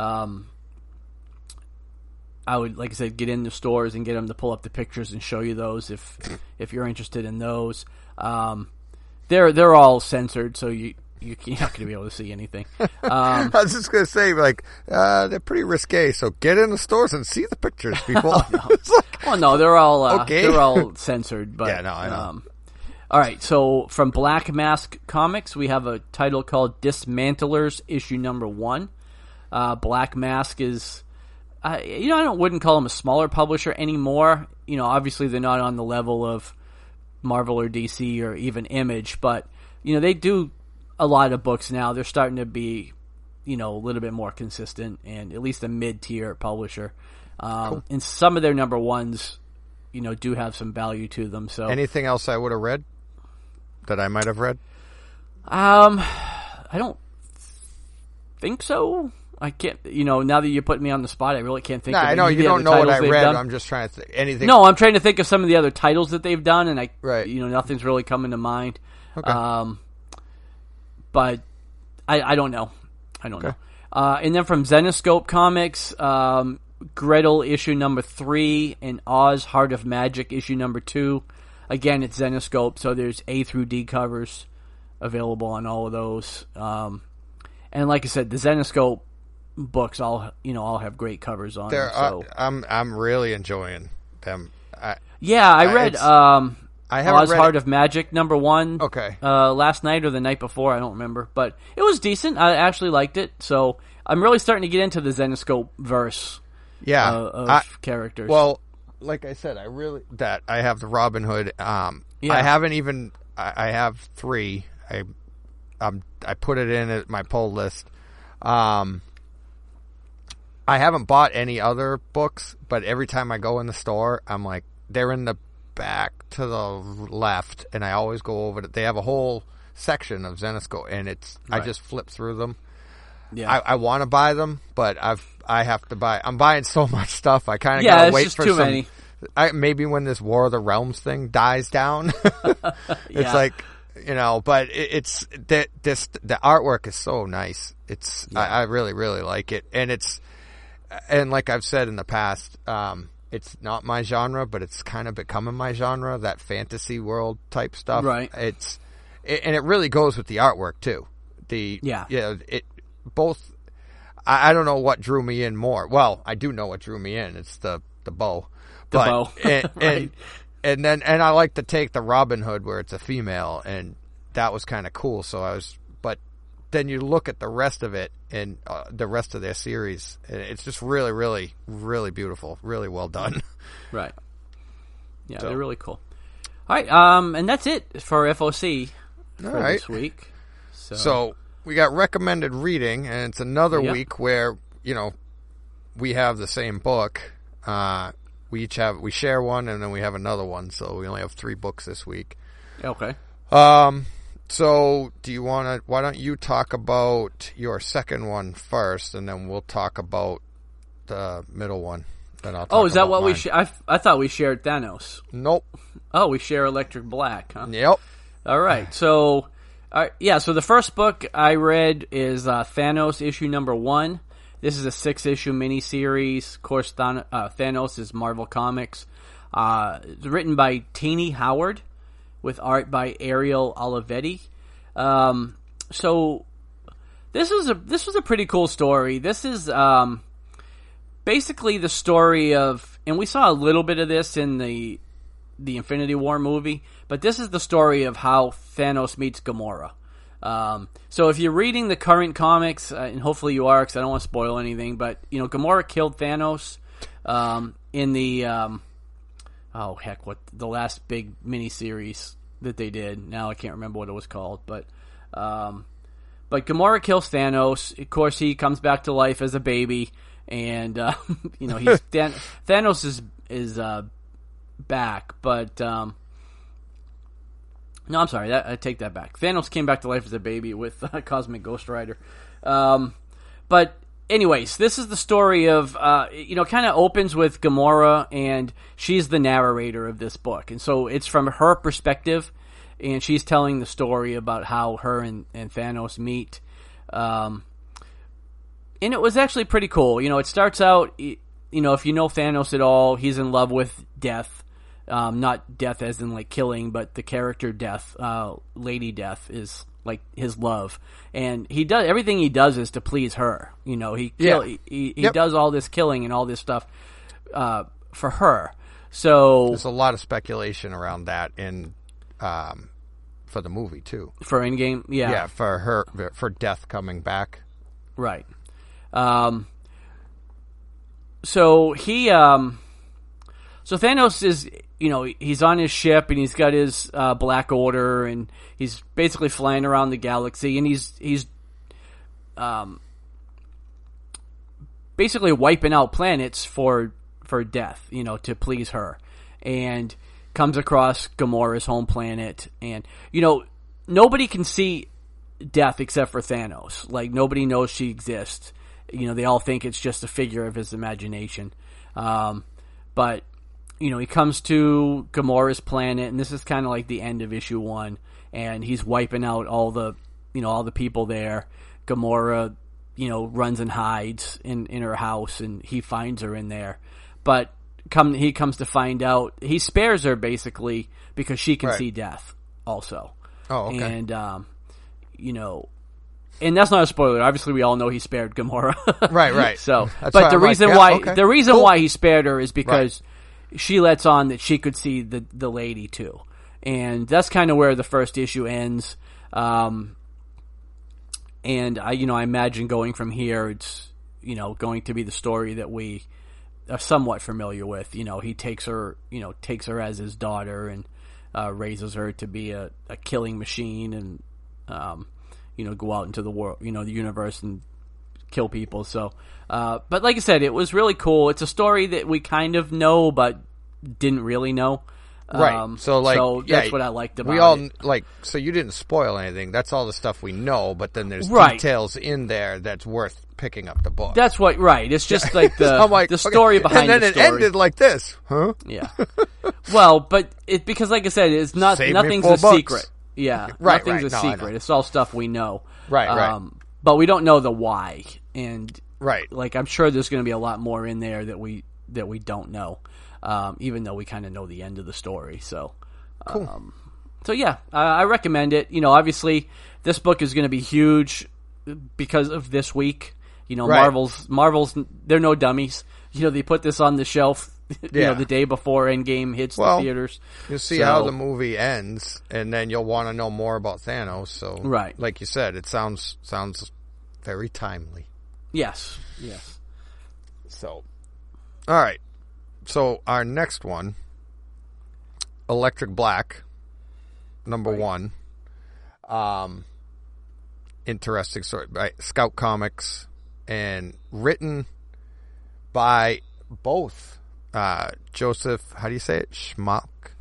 I would, like I said, get in the stores and get them to pull up the pictures and show you those if you're interested in those. They're all censored, so you're not going to be able to see anything. I was just going to say, they're pretty risque, so get in the stores and see the pictures, people. No, they're all okay. They're all censored. But, yeah, no, I know. All right, so from Black Mask Comics, we have a title called Dismantlers, issue number 1. Black Mask is, I wouldn't call them a smaller publisher anymore. Obviously they're not on the level of Marvel or DC or even Image, but they do a lot of books now. They're starting to be, a little bit more consistent and at least a mid-tier publisher. Cool. And some of their number ones, do have some value to them. So anything else I would have read that I might have read? I don't think so. I can't, now that you put me on the spot, I really can't think of I know you don't know what I read. I'm just trying to think. Anything? No, I'm trying to think of some of the other titles that they've done, and nothing's really coming to mind. Okay. But I don't know. know. And then from Zenescope Comics, Gretel issue number 3 and Oz Heart of Magic issue number 2. Again, it's Zenescope, so there's A through D covers available on all of those. And like I said, the Zenescope books all have great covers on them. So. I'm really enjoying them. I read Oz Heart of Magic number 1 last night or the night before, I don't remember, but it was decent. I actually liked it, so I'm really starting to get into the Zenescope verse of characters. Well, like I said, I have the Robin Hood. I haven't even I have 3. I put it in at my pull list. I haven't bought any other books, but every time I go in the store, I'm like, they're in the back to the left, and I always go over to. They have a whole section of Zenesco, and I just flip through them. Yeah, I want to buy them, but I have to buy. I'm buying so much stuff. I kind of gotta wait for too many. Maybe when this War of the Realms thing dies down, it's like, but it's the artwork is so nice. I really, really like it. And like I've said in the past, it's not my genre, but it's kind of becoming my genre, that fantasy world type stuff. Right. And it really goes with the artwork too. Both, I don't know what drew me in more. Well, I do know what drew me in. It's the bow. Bow. Right. And I like to take the Robin Hood where it's a female, and that was kind of cool. But then you look at the rest of it and the rest of their series, and it's just really, really, really beautiful, really well done. Right. Yeah, they're really cool. All right, and that's it for FOC for this week. So we got recommended reading, and it's another week where we have the same book. We share one, and then we have another one, so we only have 3 books this week. Okay. So why don't you talk about your second one first, and then we'll talk about the middle one. Then I'll talk is that what mine. we I thought we shared Thanos. Nope. Oh, we share Electric Black, huh? Yep. All right. So, so the first book I read is Thanos issue number 1. This is a 6-issue miniseries. Of course, Thanos is Marvel Comics. It's written by Tini Howard, with art by Ariel Olivetti. So this was a pretty cool story. This is basically the story of, and we saw a little bit of this in the Infinity War movie, but this is the story of how Thanos meets Gamora. So if you're reading the current comics, and hopefully you are, because I don't want to spoil anything, but Gamora killed Thanos in the the last big miniseries that they did. Now I can't remember what it was called, but Gamora kills Thanos. Of course, he comes back to life as a baby, and Thanos is back, but. No, I'm sorry. I take that back. Thanos came back to life as a baby with Cosmic Ghost Rider. But anyways, this is the story of, kind of opens with Gamora, and she's the narrator of this book. And so it's from her perspective, and she's telling the story about how her and Thanos meet. And it was actually pretty cool. It starts out, if you know Thanos at all, he's in love with Death. Not Death as in like killing, but the character Death, Lady Death is like his love, and he does everything he does is to please her. He does all this killing and all this stuff for her. So there's a lot of speculation around that in for the movie too. For Endgame, yeah, for Death coming back, right? So he So Thanos is, he's on his ship, and he's got his Black Order, and he's basically flying around the galaxy, and he's basically wiping out planets for Death, to please her, and comes across Gamora's home planet, and nobody can see Death except for Thanos. Like, nobody knows she exists. They all think it's just a figure of his imagination, but. He comes to Gamora's planet, and this is kind of like the end of issue 1, and he's wiping out all the people there. Gamora, runs and hides in her house, and he finds her in there. But he comes to find out, he spares her basically because she can see Death also. Oh, okay. And, and that's not a spoiler. Obviously, we all know he spared Gamora. Right. So, that's but the reason cool. why he spared her is because she lets on that she could see the lady too, and that's kind of where the first issue ends. And I imagine going from here, it's going to be the story that we are somewhat familiar with. He takes her as his daughter and raises her to be a killing machine, and go out into the world, the universe and kill people. So, but like I said, it was really cool. It's a story that we kind of know, but didn't really know. Right. So that's what I liked about it. We all so you didn't spoil anything. That's all the stuff we know, but then there's details in there that's worth picking up the book. That's what, right. It's just like the story behind and then the story. it ended like this, huh? Yeah. Well, but because like I said, it's nothing's a secret. Yeah. Right, nothing's a secret. It's all stuff we know. Right. But we don't know the why. And right. Like I'm sure there's going to be a lot more in there that we don't know. Even though we kind of know the end of the story. So, cool. So yeah, I recommend it. Obviously this book is going to be huge because of this week. Right. Marvel's, they're no dummies. They put this on the shelf, the day before Endgame hits the theaters. You'll see how the movie ends, and then you'll want to know more about Thanos. So, right. Like you said, it sounds very timely. Yes. So, all right. So our next one, Electric Black, number 1. Interesting story by Scout Comics and written by both Joseph, how do you say it? Schmalke?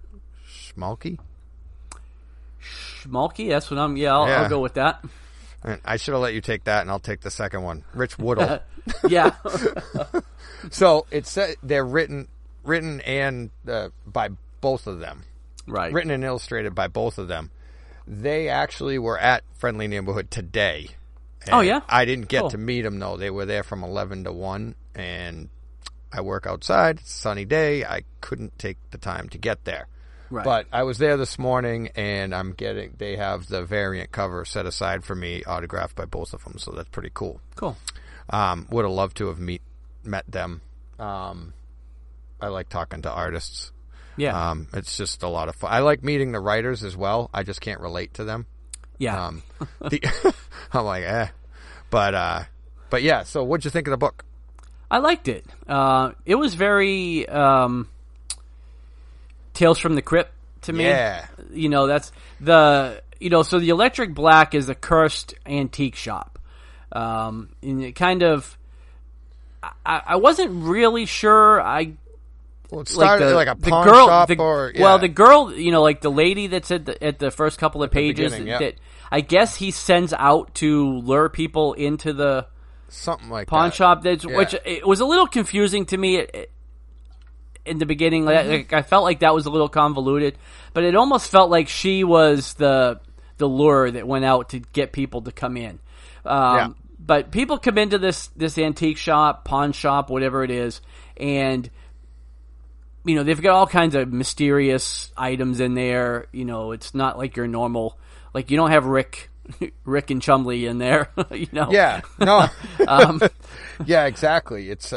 Schmalke, that's what I'll go with that. And I should have let you take that, and I'll take the second one. Rich Woodall. Yeah. So it's they're written and by both of them. Right. Written and illustrated by both of them. They actually were at Friendly Neighborhood today. Oh, yeah? I didn't get to meet them, though. They were there from 11 to 1, and I work outside. It's a sunny day. I couldn't take the time to get there. Right. But I was there this morning, and they have the variant cover set aside for me, autographed by both of them, so that's pretty cool. Cool. Would have loved to have met them. I like talking to artists. Yeah. It's just a lot of fun. I like meeting the writers as well. I just can't relate to them. Yeah. I'm like, But yeah, so what'd you think of the book? I liked it. It was very Tales from the Crypt to me. Yeah. That's so the Electric Black is a cursed antique shop. And it kind of, I wasn't really sure. Well, it started like a pawn shop Well, the girl, like the lady that's at the first couple of pages that I guess he sends out to lure people into the something like pawn shop. Which it was a little confusing to me in the beginning. Like, I felt like that was a little convoluted, but it almost felt like she was the lure that went out to get people to come in. But people come into this antique shop, pawn shop, whatever it is, and they've got all kinds of mysterious items in there. It's not like your normal, like you don't have Rick and Chumley in there. Yeah, no. Yeah, exactly. It's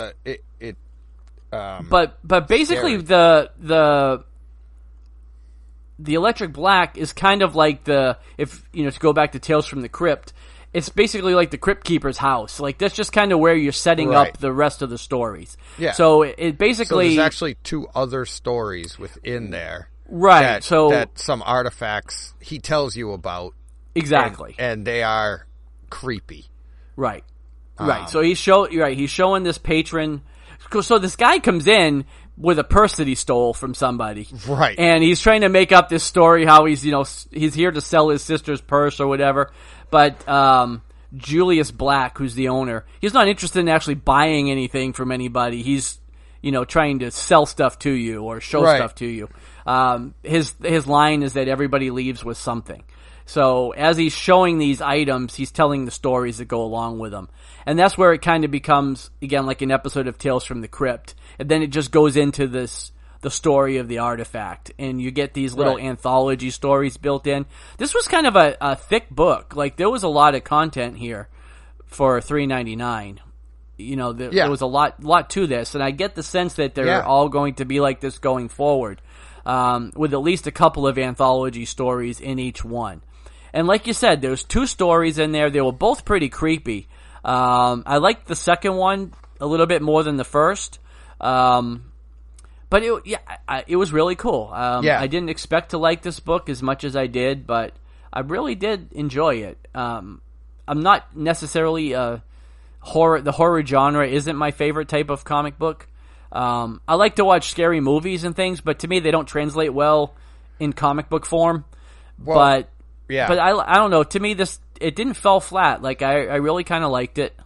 but basically scary. the Electric Black is kind of like to go back to Tales from the Crypt. It's basically like the Crypt Keeper's house. Like, that's just kind of where you're setting up the rest of the stories. Yeah. So it basically... So there's actually 2 other stories within there. Right. That some artifacts he tells you about. Exactly. And they are creepy. Right. Right. So he's showing this patron... So this guy comes in with a purse that he stole from somebody. Right. And he's trying to make up this story how he's here to sell his sister's purse or whatever. But Julius Black, who's the owner, he's not interested in actually buying anything from anybody. He's, trying to sell stuff to you or show stuff to you. His line is that everybody leaves with something. So as he's showing these items, he's telling the stories that go along with them. And that's where it kind of becomes, again, like an episode of Tales from the Crypt. And then it just goes into the story of the artifact. And you get these little anthology stories built in. This was kind of a thick book. Like, there was a lot of content here for $3.99. There was a lot to this. And I get the sense that they're all going to be like this going forward. With at least a couple of anthology stories in each one. And like you said, there's 2 stories in there. They were both pretty creepy. I liked the second one a little bit more than the first. But it was really cool. I didn't expect to like this book as much as I did, but I really did enjoy it. I'm not necessarily the horror genre isn't my favorite type of comic book. I like to watch scary movies and things, but to me they don't translate well in comic book form. Well, but yeah, but I don't know. To me, it didn't fall flat. Like I really kind of liked it.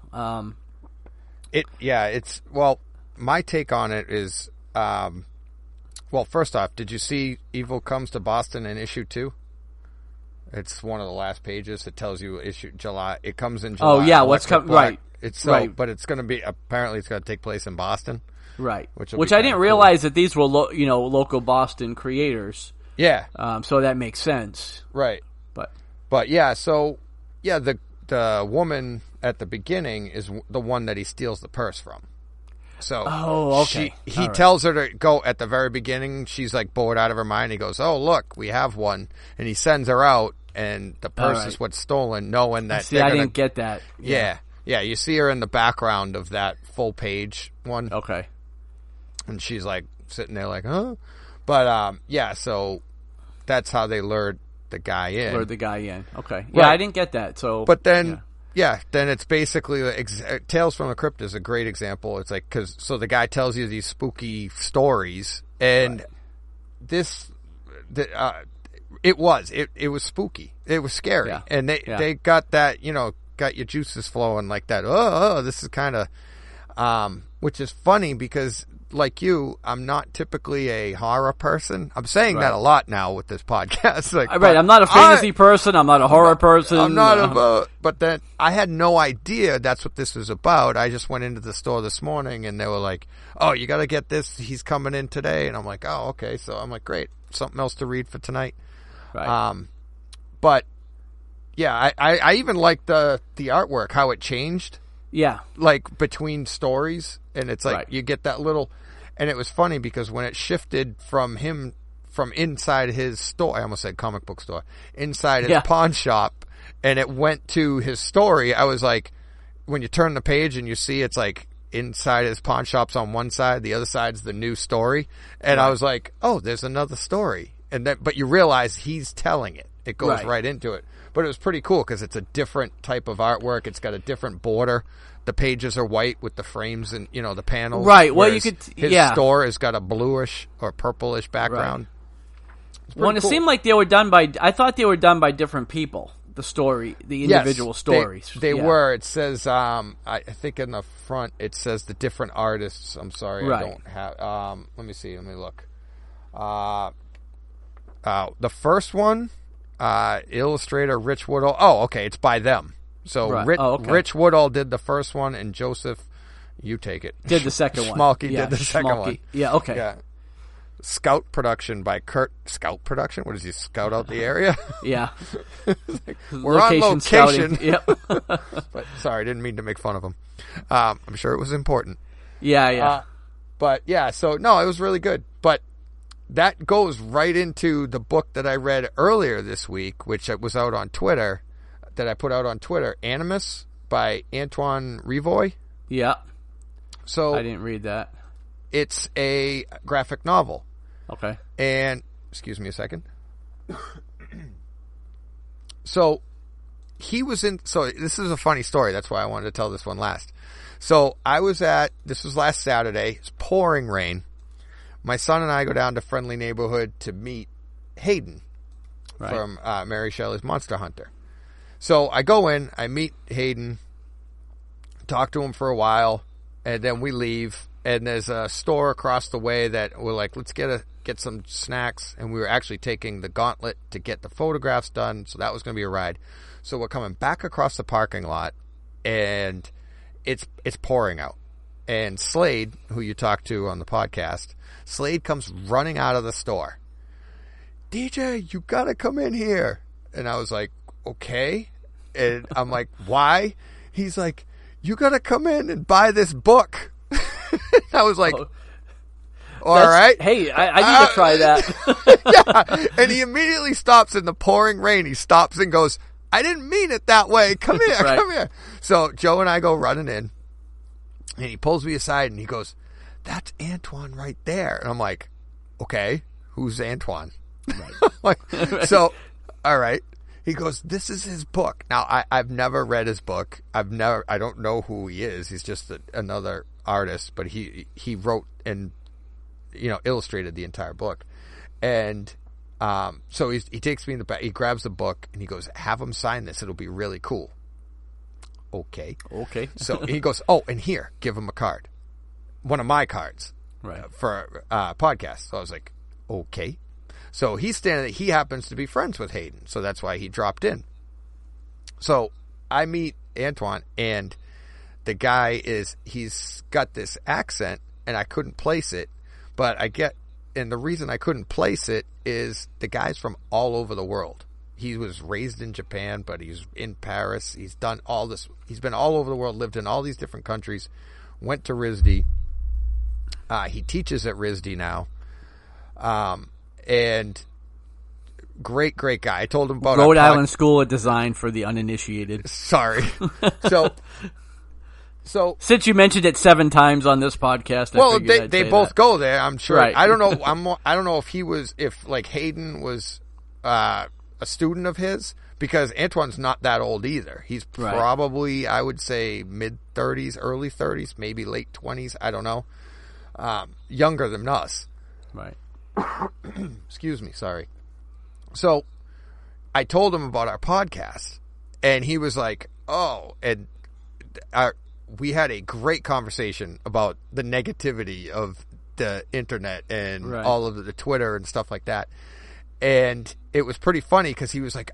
It's my take on it is, well, first off, did you see Evil Comes to Boston in issue 2? It's one of the last pages. It tells you issue July. It comes in July. Oh yeah, what's coming? Right. It's right. But it's going to be apparently it's going to take place in Boston. Right. Which I didn't realize that these were local Boston creators. Yeah. So that makes sense. Right. But yeah, so yeah, the woman at the beginning is the one that he steals the purse from. So okay. He tells her to go at the very beginning. She's like bored out of her mind. He goes, "Oh, look, we have one," and he sends her out, and the purse is what's stolen, knowing that. See, I didn't get that. Yeah. You see her in the background of that full page one. Okay. And she's like sitting there like, huh? But so that's how they lured the guy in. Okay. Yeah, I didn't get that. So, but then, then it's basically Tales from the Crypt is a great example. It's like so the guy tells you these spooky stories, and it was spooky. It was scary, and they got that got your juices flowing like that. Oh, this is kind of, which is funny because. Like you, I'm not typically a horror person. I'm saying that a lot now with this podcast. I'm not a fantasy person. I'm not a horror person. I'm not but then I had no idea that's what this was about. I just went into the store this morning and they were like, "Oh, you got to get this. He's coming in today." And I'm like, "Oh, okay." So I'm like, "Great, something else to read for tonight." Right. But yeah, I even liked the artwork, how it changed. Yeah. Like between stories, and it's like you get that little. And it was funny because when it shifted from inside his store, I almost said comic book store, inside his pawn shop, and it went to his story, I was like, when you turn the page and you see it's like inside his pawn shop's on one side, the other side's the new story. And I was like, oh, there's another story. But you realize he's telling it. It goes right into it. But it was pretty cool because it's a different type of artwork. It's got a different border. The pages are white with the frames and, the panels. Right. Well, you could... His store has got a bluish or purplish background. Right. It seemed like they were done by... I thought they were done by different people, the individual stories. They were. It says, I think in the front, it says the different artists. I'm sorry, I don't have... let me see. Let me look. The first one, illustrator Rich Woodall. Oh, okay. It's by them. So Rich Woodall did the first one, and Joseph, you take it. Did the second one. Schmalke did the second one. Yeah, okay. Yeah. Scout Production by Kurt. Scout Production? What does he scout out the area? Yeah. We're on location. Yep. But sorry, I didn't mean to make fun of him. I'm sure it was important. Yeah. But yeah, so no, it was really good. But that goes right into the book that I read earlier this week, which was out on Twitter. That I put out on Twitter, Animus by Antoine Rivoy. Yeah. So I didn't read that. It's a graphic novel. Okay. And excuse me a second. So he was in. So this is a funny story. That's why I wanted to tell this one last. So this was last Saturday. It's pouring rain. My son and I go down to Friendly Neighborhood to meet Hayden from Mary Shelley's Monster Hunter. So I go in, I meet Hayden, talk to him for a while, and then we leave. And there's a store across the way that we're like, let's get some snacks. And we were actually taking the Gauntlet to get the photographs done, so that was going to be a ride. So we're coming back across the parking lot, and it's pouring out. And Slade, who you talked to on the podcast, Slade comes running out of the store. DJ, you got to come in here. And I was like, okay. And I'm like, why? He's like, you got to come in and buy this book. I was like, all right. Hey, I need to try that. Yeah. And he immediately stops in the pouring rain. He stops and goes, I didn't mean it that way. Come here, come here. So Joe and I go running in, and he pulls me aside and he goes, that's Antoine right there. And I'm like, okay, who's Antoine? Right. So, all right. He goes, this is his book. Now, I've never read his book. I don't know who he is. He's just another artist, but he wrote and, illustrated the entire book. And, so he takes me in the back, he grabs the book and he goes, have him sign this. It'll be really cool. Okay. So he goes, oh, and here, give him a card. One of my cards. Right. For podcast. So I was like, okay. So he's standing there. He happens to be friends with Hayden. So that's why he dropped in. So I meet Antoine, and the guy he's got this accent, and I couldn't place it. But and the reason I couldn't place it is the guy's from all over the world. He was raised in Japan, but he's in Paris. He's done all this. He's been all over the world, lived in all these different countries, went to RISD. He teaches at RISD now. And great guy. I told him about Rhode Island School of Design for the uninitiated. Sorry. So since you mentioned it 7 times on this podcast, they both go there, I'm sure. Right. I don't know. I don't know if like Hayden was a student of his, because Antoine's not that old either. He's probably, I would say, mid-30s, early 30s, maybe late 20s. I don't know. Younger than us. Right. Excuse me. Sorry. So I told him about our podcast, and he was like, oh, and we had a great conversation about the negativity of the internet and all of the Twitter and stuff like that. And it was pretty funny because he was like,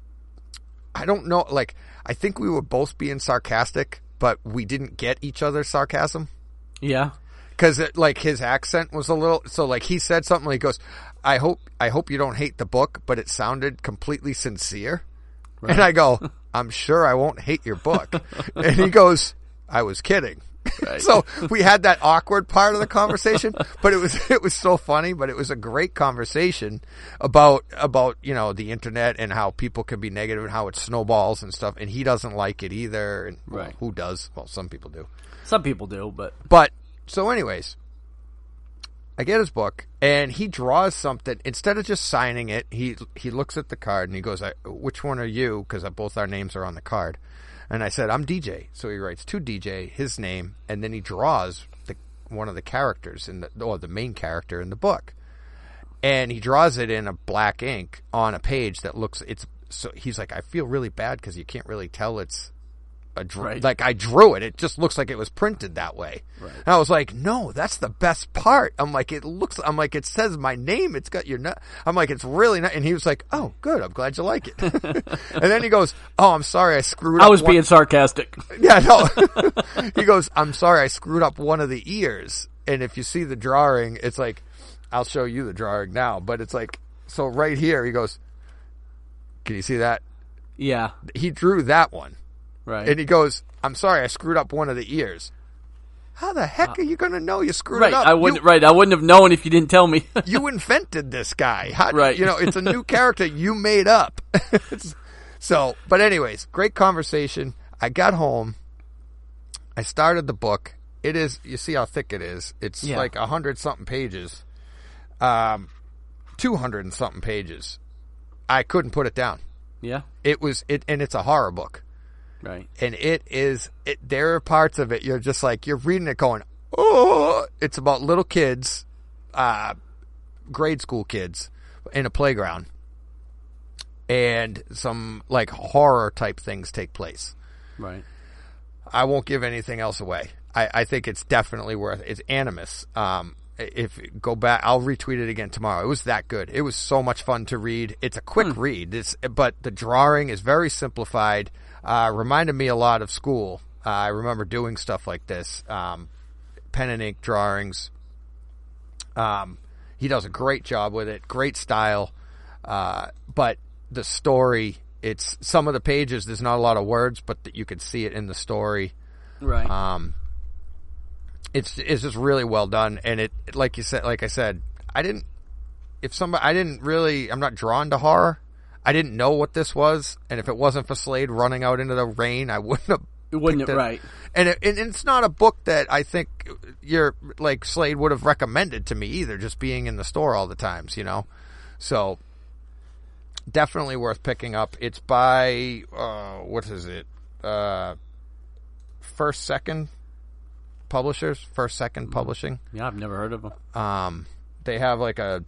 I don't know. Like, I think we were both being sarcastic, but we didn't get each other's sarcasm. Yeah. Because like his accent was a little, so like he said something, he goes, I hope you don't hate the book, but it sounded completely sincere. Right. And I go, I'm sure I won't hate your book. And he goes, I was kidding. Right. So we had that awkward part of the conversation, but it was so funny, but it was a great conversation about, the internet and how people can be negative and how it snowballs and stuff. And he doesn't like it either. And well, who does? Well, some people do. Some people do, but so anyways, I get his book, and he draws something. Instead of just signing it, he looks at the card, and he goes, which one are you? Because both our names are on the card. And I said, I'm DJ. So he writes to DJ, his name, and then he draws one of the characters, the main character in the book. And he draws it in a black ink on a page that so he's like, I feel really bad because you can't really tell it's like I drew it. It just looks like it was printed that way. Right. And I was like, no, that's the best part. I'm like, it says my name. It's got your I'm like, it's really nice. And he was like, oh, good. I'm glad you like it. And then he goes, oh, I'm sorry. I screwed up. I was being sarcastic. Yeah, no. He goes, I'm sorry. I screwed up one of the ears. And if you see the drawing, it's like, I'll show you the drawing now, but it's like, so right here, he goes, can you see that? Yeah. He drew that one. Right. And he goes, I'm sorry, I screwed up one of the ears. How the heck are you going to know you screwed it up? I wouldn't have known if you didn't tell me. You invented this guy. Right. It's a new character you made up. So, but anyways, great conversation. I got home. I started the book. It is, you see how thick it is. It's like 100-something pages. 200 and something pages. I couldn't put it down. Yeah. And it's a horror book. Right. And there are parts of it you're just like, you're reading it going, oh, it's about little kids, grade school kids in a playground. And some like horror type things take place. Right. I won't give anything else away. I think it's definitely it's Animus. If you go back, I'll retweet it again tomorrow. It was that good. It was so much fun to read. It's a quick read, but the drawing is very simplified. Reminded me a lot of school. I remember doing stuff like this. Pen and ink drawings. He does a great job with it. Great style. But the story, it's some of the pages, there's not a lot of words, but that you can see it in the story. Right. It's just really well done. And it, like I said, I'm not drawn to horror. I didn't know what this was, and if it wasn't for Slade running out into the rain, I wouldn't have. It wouldn't have, right? And it's not a book that I think Slade would have recommended to me either. Just being in the store all the times, So definitely worth picking up. It's by what is it? First Second Publishers, First Second Publishing. Yeah, I've never heard of them. They have like a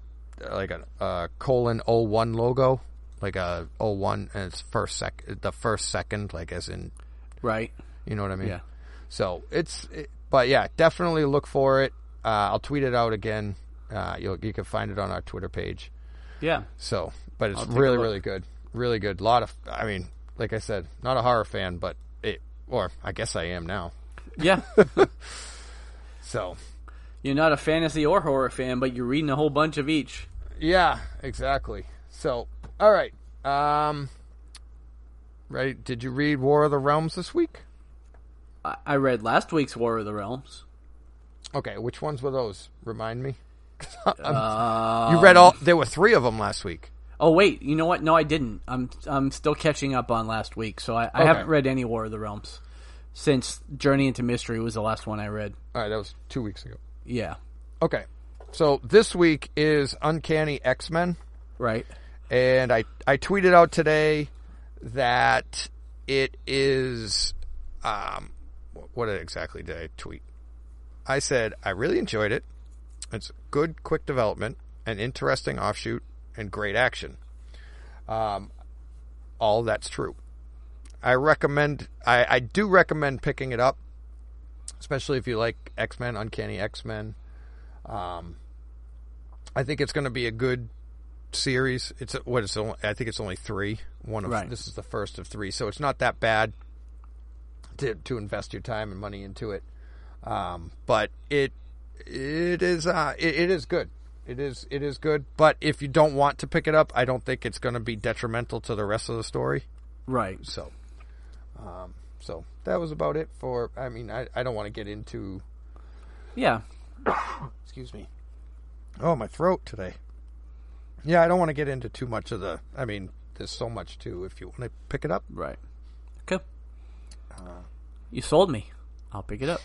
:01 logo, like a 01, and it's the first second, like as in, right? You know what I mean? Yeah. So but yeah, definitely look for it. I'll tweet it out again. You can find it on our Twitter page. Yeah. So, but it's really, really good. Really good. I mean, like I said, not a horror fan, but or I guess I am now. Yeah. So. You're not a fantasy or horror fan, but you're reading a whole bunch of each. Yeah, exactly. So, all right. Right. Did you read War of the Realms this week? I read last week's War of the Realms. Okay, which ones were those? Remind me. You read all. There were 3 of them last week. Oh wait, you know what? No, I didn't. I'm still catching up on last week, so I haven't read any War of the Realms since Journey into Mystery was the last one I read. All right, that was 2 weeks ago. Yeah. Okay, so this week is Uncanny X-Men. Right. And I tweeted out today that it is. What exactly did I tweet? I said I really enjoyed it. It's good, quick development, an interesting offshoot, and great action. All that's true. I do recommend picking it up, especially if you like X-Men, Uncanny X-Men. I think it's going to be a good series. I think it's only 3. This is the first of 3, so it's not that bad to invest your time and money into it. But it is good. It is good. But if you don't want to pick it up, I don't think it's going to be detrimental to the rest of the story. Right. So that was about it for. I mean, I don't want to get into. Yeah. Excuse me. Oh, my throat today. Yeah, I don't want to get into too much of the. I mean, there's so much too. If you want to pick it up, right. Okay. You sold me. I'll pick it up.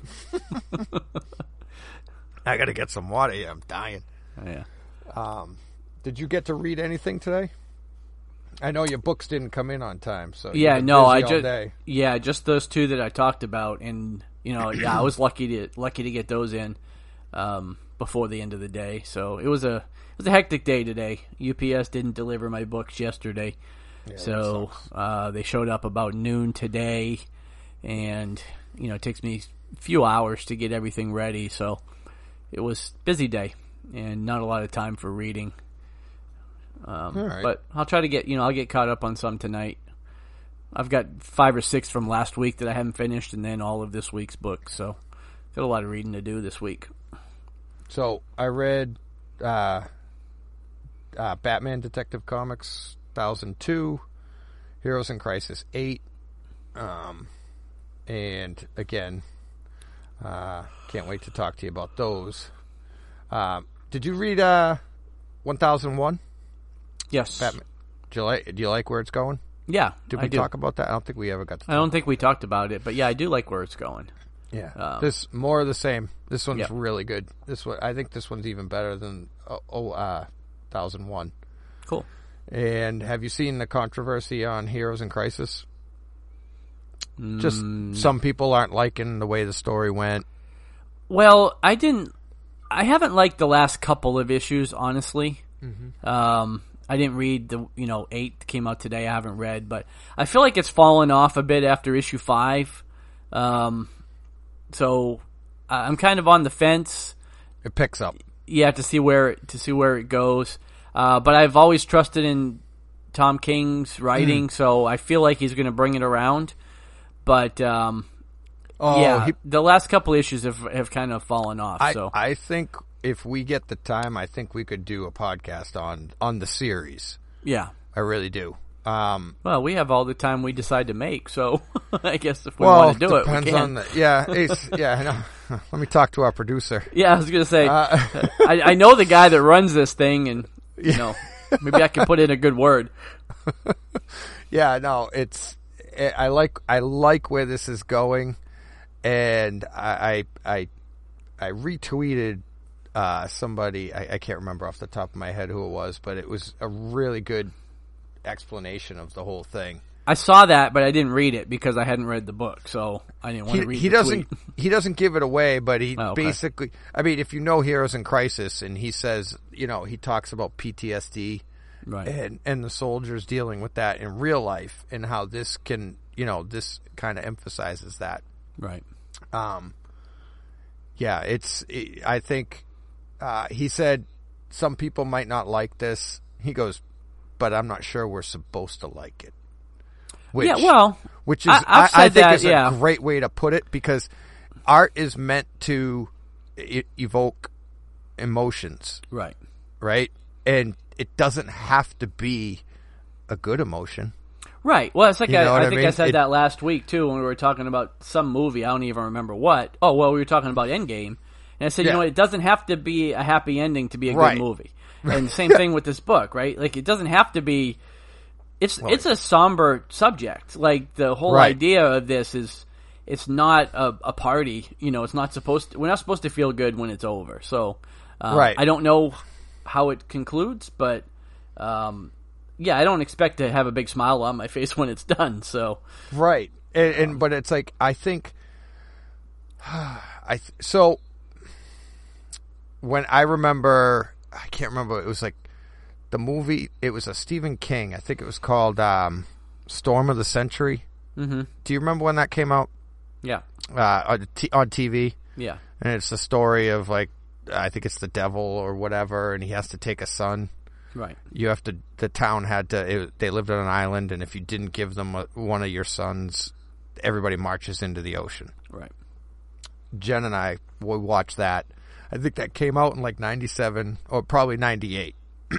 I got to get some water here. I'm dying. Yeah. Did you get to read anything today? I know your books didn't come in on time, so just those 2 that I talked about, and I was lucky to get those in before the end of the day. So it was a hectic day today. UPS didn't deliver my books yesterday, so they showed up about noon today, and it takes me a few hours to get everything ready. So it was a busy day and not a lot of time for reading. All right. But I'll try to get I'll get caught up on some tonight. I've got 5 or 6 from last week that I haven't finished, and then all of this week's books. So got a lot of reading to do this week. So I read Batman Detective Comics 1002, Heroes in Crisis 8, and again, can't wait to talk to you about those. Did you read 1001? Yes. Batman. Do you like where it's going? Yeah. Did we talk about that? I don't think we ever got to talk. I don't think we talked about it, but yeah, I do like where it's going. Yeah. This more of the same. This one's really good. I think this one's even better than 1001. Cool. And have you seen the controversy on Heroes in Crisis? Just some people aren't liking the way the story went. Well, I haven't liked the last couple of issues, honestly. Mm-hmm. I didn't read the 8 came out today. I haven't read, but I feel like it's fallen off a bit after issue 5. So I'm kind of on the fence. It picks up. Yeah, to see where it goes. But I've always trusted in Tom King's writing, so I feel like he's going to bring it around. But the last couple issues have kind of fallen off. I think if we get the time, I think we could do a podcast on the series. Yeah, I really do. Well, we have all the time we decide to make, so I guess if we want to do it, we can. I know. Let me talk to our producer. Yeah, I was going to say, I know the guy that runs this thing, and maybe I can put in a good word. Yeah, no, I like where this is going, and I retweeted somebody. I can't remember off the top of my head who it was, but it was a really good explanation of the whole thing. I saw that, but I didn't read it because I hadn't read the book, so I didn't want to read He the doesn't. tweet. He doesn't give it away, but he okay. basically. I mean, if you know Heroes in Crisis, and he says, he talks about PTSD, Right. and the soldiers dealing with that in real life, and how this can, this kind of emphasizes that. Right. Yeah, I think he said some people might not like this. He goes, but I'm not sure we're supposed to like it. Which is I think is a great way to put it, because art is meant to evoke emotions. Right. Right? And it doesn't have to be a good emotion. Right. Well, it's like I think mean? I said that last week, too, when we were talking about some movie. I don't even remember what. Oh, well, we were talking about Endgame. And I said, it doesn't have to be a happy ending to be a good movie. And the same thing with this book, right? Like, it doesn't have to be... It's a somber subject. Like, the whole idea of this is it's not a party. It's not supposed to... We're not supposed to feel good when it's over. So, I don't know how it concludes, but... yeah, I don't expect to have a big smile on my face when it's done. So right, but it's like I think, so when I remember, I can't remember. It was like the movie. It was a Stephen King. I think it was called Storm of the Century. Mm-hmm. Do you remember when that came out? Yeah, on TV. Yeah, and it's a story of like I think it's the devil or whatever, and he has to take a son. Right. The town had to, they lived on an island, and if you didn't give them one of your sons, everybody marches into the ocean. Right. Jen and I, we watched that. I think that came out in like 97 or probably 98.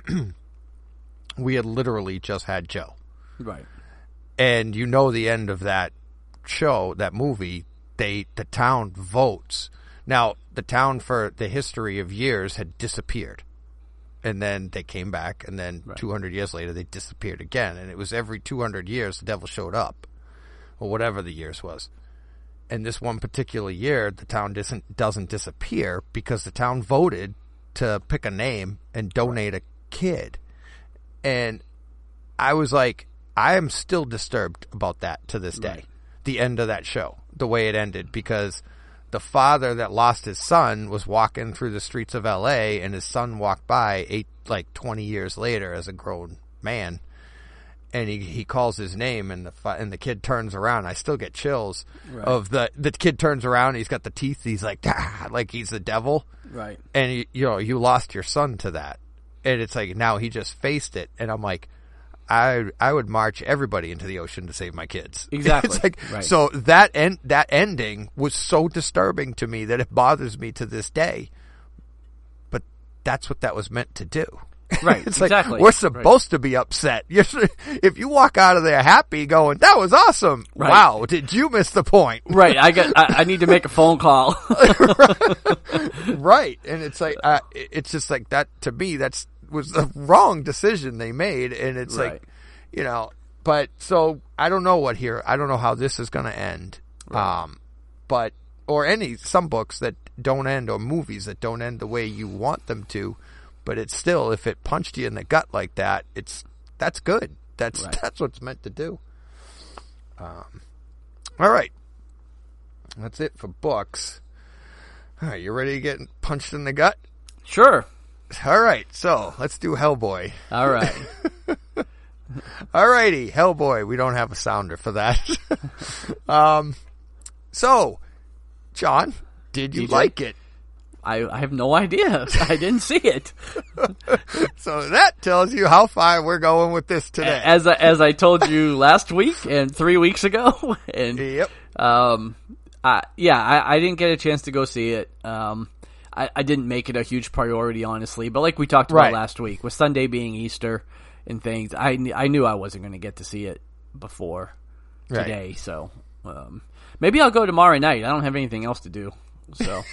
We had literally just had Joe. Right. And the end of that show, that movie, the town votes. Now, the town for the history of years had disappeared. And then they came back, and then 200 years later, they disappeared again. And it was every 200 years the devil showed up, or whatever the years was. And this one particular year, the town doesn't disappear because the town voted to pick a name and donate a kid. And I was like, I am still disturbed about that to this day. The end of that show, the way it ended, because the father that lost his son was walking through the streets of L.A., and his son walked by 20 years later as a grown man, and he calls his name, and the kid turns around. I still get chills of the kid turns around, and he's got the teeth. He's like, like he's the devil. Right. And you lost your son to that, and it's like now he just faced it, and I'm like, I would march everybody into the ocean to save my kids. Exactly. It's like, so that ending was so disturbing to me that it bothers me to this day. But that's what that was meant to do. Right. It's exactly. like we're supposed to be upset. If you walk out of there happy, going, "That was awesome! Right. Wow, did you miss the point?" Right. I need to make a phone call. Right. And it's like it's just like that to me. Was the wrong decision they made, and it's like, but so I don't know I don't know how this is going to end. Right. But some books that don't end, or movies that don't end the way you want them to, but it's still, if it punched you in the gut like that, that's good. That's what it's meant to do. All right. That's it for books. All right, you ready to get punched in the gut? Sure. All right, so let's do Hellboy. All right. All righty, Hellboy. We don't have a sounder for that. So, John, did you like it? I have no idea. I didn't see it. So that tells you how far we're going with this today. As I told you last week and 3 weeks ago, and yep. I didn't get a chance to go see it. I didn't make it a huge priority, honestly. But like we talked about last week, with Sunday being Easter and things, I knew I wasn't going to get to see it before today. So maybe I'll go tomorrow night. I don't have anything else to do. So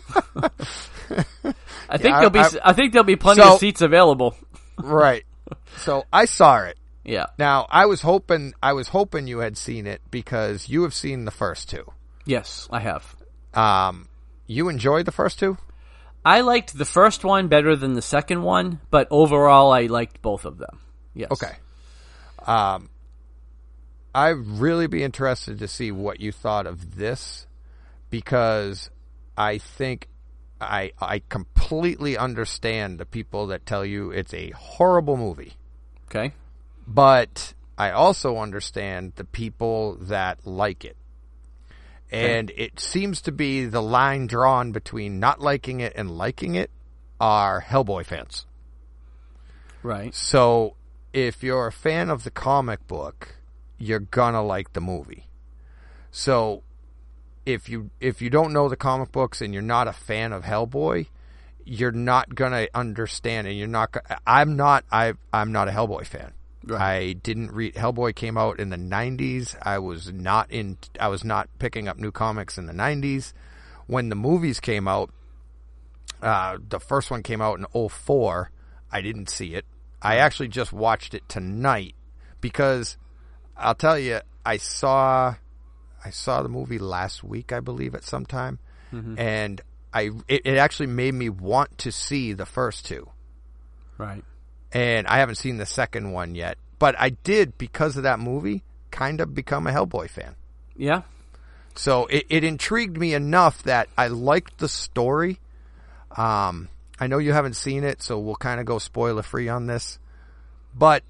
I think there'll be plenty of seats available. Right. So I saw it. Yeah. Now I was hoping you had seen it because you have seen the first two. Yes, I have. You enjoyed the first two? I liked the first one better than the second one, but overall I liked both of them. Yes. Okay. I'd really be interested to see what you thought of this, because I think I completely understand the people that tell you it's a horrible movie. Okay. But I also understand the people that like it. And it seems to be the line drawn between not liking it and liking it are Hellboy fans. Right. So if you're a fan of the comic book, you're gonna like the movie. So if you don't know the comic books and you're not a fan of Hellboy, you're not gonna understand, and you're not. I'm not a Hellboy fan. Right. I didn't read. Hellboy came out in the 90s. I was not picking up new comics in the 90s. When the movies came out, the first one came out in 2004. I didn't see it. I actually just watched it tonight because I'll tell you, I saw the movie last week, I believe, at some time, and it actually made me want to see the first two. Right. And I haven't seen the second one yet. But I did, because of that movie, kind of become a Hellboy fan. Yeah. So it intrigued me enough that I liked the story. I know you haven't seen it, so we'll kind of go spoiler-free on this. But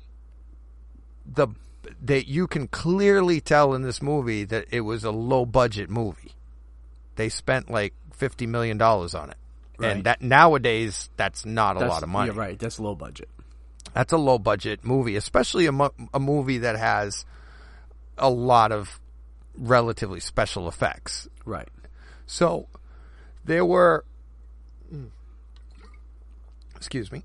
that you can clearly tell in this movie that it was a low-budget movie. They spent like $50 million on it. Right. And that nowadays, that's not a lot of money. You're right. That's low budget. That's a low-budget movie, especially a movie that has a lot of relatively special effects. Right. So there were... Excuse me.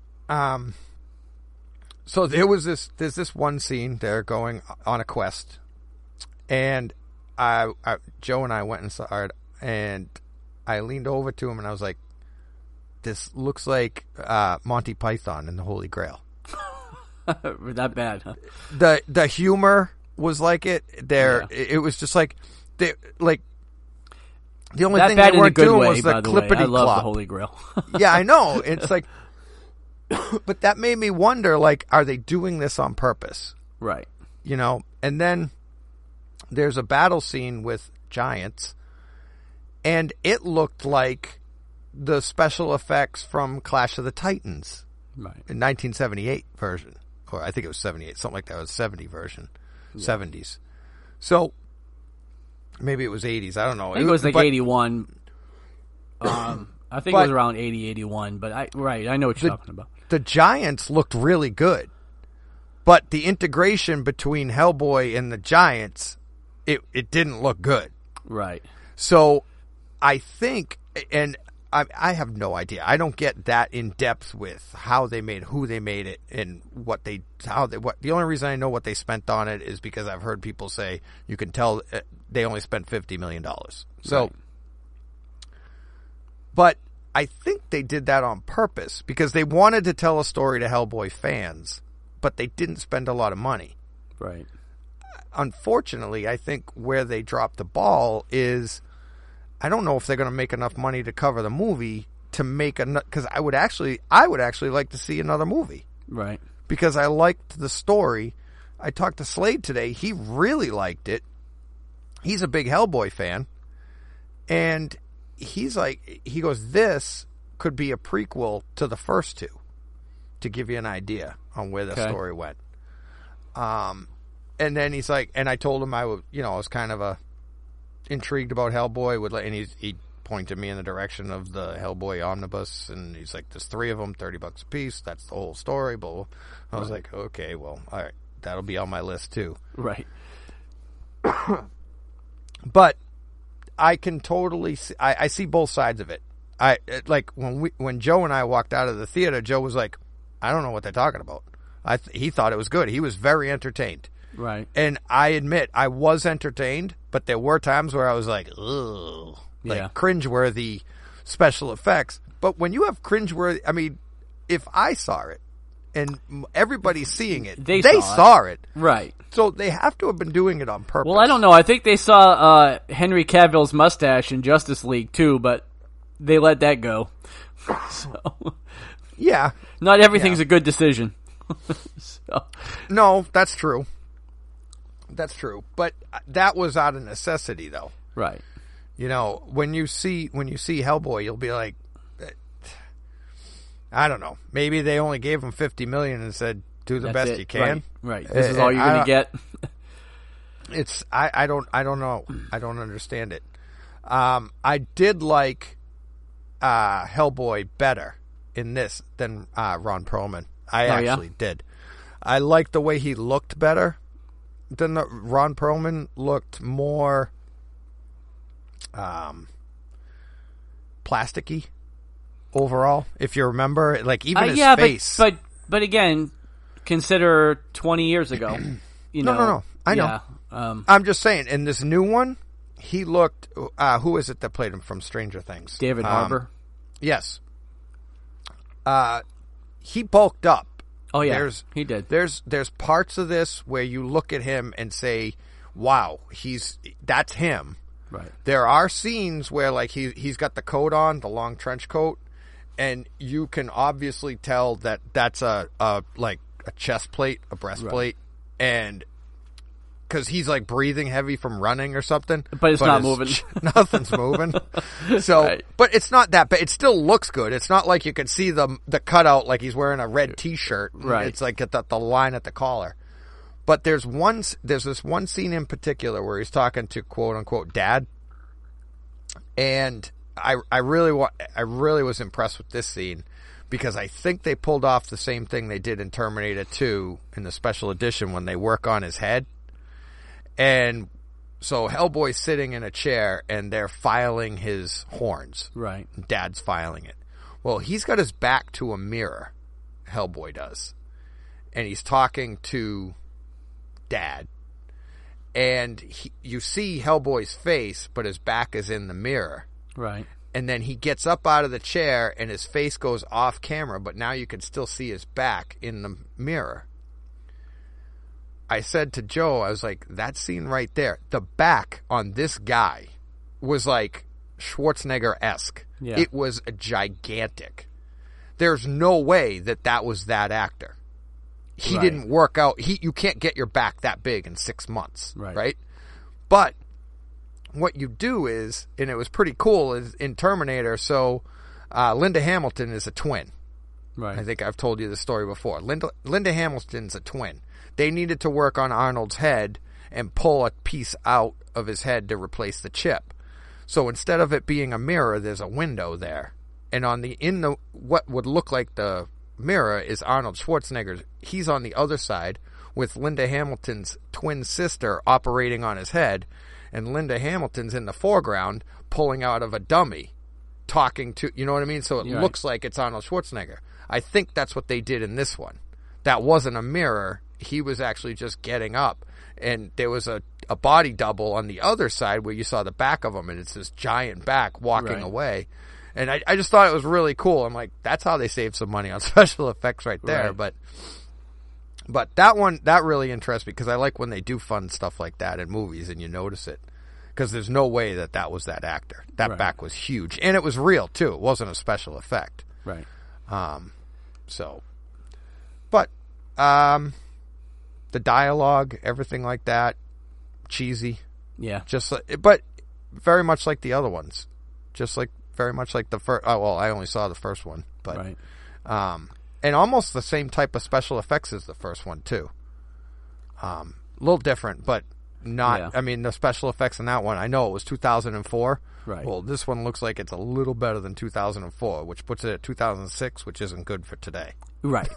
So there's this one scene. They're going on a quest. And Joe and I went and saw it, and I leaned over to him and I was like, this looks like Monty Python and the Holy Grail. That bad, huh? The humor was like it. It was just like the only that thing bad they weren't in a good doing way, was the by the way. clippity I love clop. the Holy Grail. Yeah, I know. It's like, but that made me wonder, like, are they doing this on purpose? Right. You know, and then there's a battle scene with giants, and it looked like the special effects from Clash of the Titans, right, in 1978 version, or I think it was 78, something like that. It was 70 version, 70s. So maybe it was 80s. I don't know. I think it was like 81. I think it was around 80, 81. But I know what you're talking about. The giants looked really good, but the integration between Hellboy and the giants, it didn't look good. Right. So I think, and I have no idea. I don't get that in depth with how they made, who they made it, and what. The only reason I know what they spent on it is because I've heard people say you can tell they only spent $50 million. So, right. But I think they did that on purpose because they wanted to tell a story to Hellboy fans, but they didn't spend a lot of money. Right. Unfortunately, I think where they dropped the ball is, I don't know if they're going to make enough money to cover the movie to make because I would actually like to see another movie. Right. Because I liked the story. I talked to Slade today. He really liked it. He's a big Hellboy fan. And he goes, this could be a prequel to the first two, to give you an idea on where the story went. And then he's like, and I told him I was kind of intrigued about Hellboy, and he pointed me in the direction of the Hellboy omnibus, and he's like, there's 3 of them, $30 a piece. That's the whole story. But I was like, okay, well, all right, that'll be on my list too. Right. But I can totally see, I see both sides of it. Like when Joe and I walked out of the theater, Joe was like, I don't know what they're talking about. He thought it was good. He was very entertained. Right. And I admit I was entertained, but there were times where I was like, ugh, like cringeworthy special effects. But when you have cringeworthy, I mean, if I saw it and everybody's seeing it, they saw it. Right. So they have to have been doing it on purpose. Well, I don't know. I think they saw Henry Cavill's mustache in Justice League too, but they let that go. So, yeah. Not everything's a good decision. So. No, that's true. That's true. But that was out of necessity, though. Right. You know, when you see Hellboy, you'll be like, I don't know. Maybe they only gave him $50 million and said, "Do the best you can." Right. This is all you're going to get. It's I don't know. I don't understand it. I did like Hellboy better in this than Ron Perlman. I actually did. I liked the way he looked better than Ron Perlman looked more plasticky overall. If you remember, like even his face. But again, consider 20 years ago. You know, no. I know. I'm just saying, in this new one, he looked. Who is it that played him from Stranger Things? David Harbour. Yes. He bulked up. Oh yeah, he did. There's parts of this where you look at him and say, "Wow, that's him." Right. There are scenes where like he's got the coat on, the long trench coat, and you can obviously tell that that's a chest plate, a breastplate, and because he's like breathing heavy from running or something. But it's not moving. Nothing's moving. So, right. But it's not that bad. It still looks good. It's not like you can see the cutout like he's wearing a red T-shirt. Right. It's like the line at the collar. But there's this one scene in particular where he's talking to quote unquote dad, and I really was impressed with this scene because I think they pulled off the same thing they did in Terminator 2 in the special edition when they work on his head. And so Hellboy's sitting in a chair and they're filing his horns. Right. Dad's filing it. Well, he's got his back to a mirror, Hellboy does. And he's talking to Dad. And you see Hellboy's face, but his back is in the mirror. Right. And then he gets up out of the chair and his face goes off camera, but now you can still see his back in the mirror. I said to Joe, I was like, that scene right there, the back on this guy was like Schwarzenegger-esque. Yeah. It was gigantic. There's no way that was that actor. He right. didn't work out. You can't get your back that big in 6 months, right? But what you do is, and it was pretty cool, is in Terminator, so Linda Hamilton is a twin. Right. I think I've told you the story before. Linda Hamilton's a twin. They needed to work on Arnold's head and pull a piece out of his head to replace the chip. So instead of it being a mirror, there's a window there. And what would look like the mirror is Arnold Schwarzenegger. He's on the other side with Linda Hamilton's twin sister operating on his head. And Linda Hamilton's in the foreground pulling out of a dummy, talking to, you know what I mean? So it looks like it's Arnold Schwarzenegger. I think that's what they did in this one. That wasn't a mirror. He was actually just getting up. And there was a body double on the other side where you saw the back of him, and it's this giant back walking away. And I just thought it was really cool. I'm like, that's how they saved some money on special effects right there. Right. But that really interests me because I like when they do fun stuff like that in movies and you notice it. Because there's no way that was that actor. That back was huge. And it was real, too. It wasn't a special effect. Right. The dialogue, everything like that, cheesy. Yeah. But very much like the other ones. Very much like the first. Oh, well, I only saw the first one, but right. And almost the same type of special effects as the first one too. A little different, but not. Yeah. I mean, the special effects in that one, I know it was 2004. Right. Well, this one looks like it's a little better than 2004, which puts it at 2006, which isn't good for today. Right.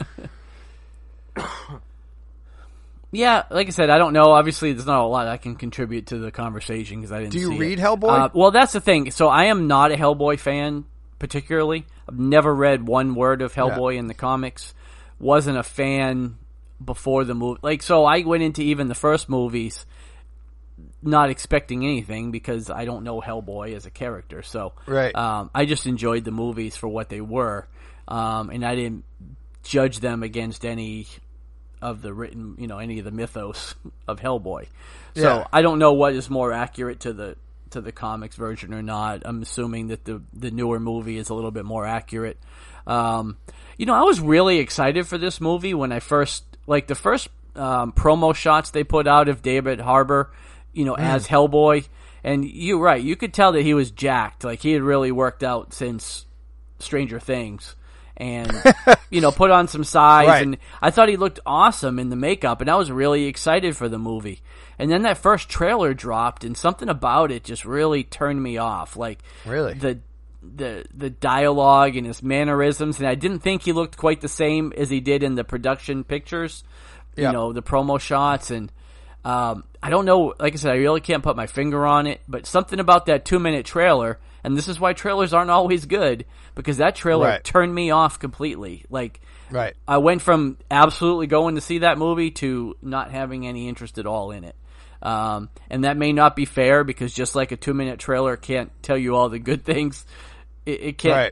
Yeah, like I said, I don't know. Obviously, there's not a lot I can contribute to the conversation because I didn't see it. Do you read Hellboy? Well, that's the thing. So I am not a Hellboy fan, particularly. I've never read one word of Hellboy in the comics. Wasn't a fan before the movie. Like, so I went into even the first movies not expecting anything because I don't know Hellboy as a character. So right. I just enjoyed the movies for what they were. And I didn't judge them against any of the written, any of the mythos of Hellboy. So I don't know what is more accurate to the comics version or not. I'm assuming that the newer movie is a little bit more accurate. I was really excited for this movie when I first, the first promo shots they put out of David Harbour, as Hellboy. And you're right, you could tell that he was jacked. Like, he had really worked out since Stranger Things. And, put on some size. Right. And I thought he looked awesome in the makeup. And I was really excited for the movie. And then that first trailer dropped, and something about it just really turned me off. Like, really? The dialogue and his mannerisms. And I didn't think he looked quite the same as he did in the production pictures. Yep. The promo shots. And I don't know, like I said, I really can't put my finger on it, but something about that 2-minute trailer, and this is why trailers aren't always good, because that trailer turned me off completely. Like, I went from absolutely going to see that movie to not having any interest at all in it. And that may not be fair, because just like a 2-minute trailer can't tell you all the good things, it can't,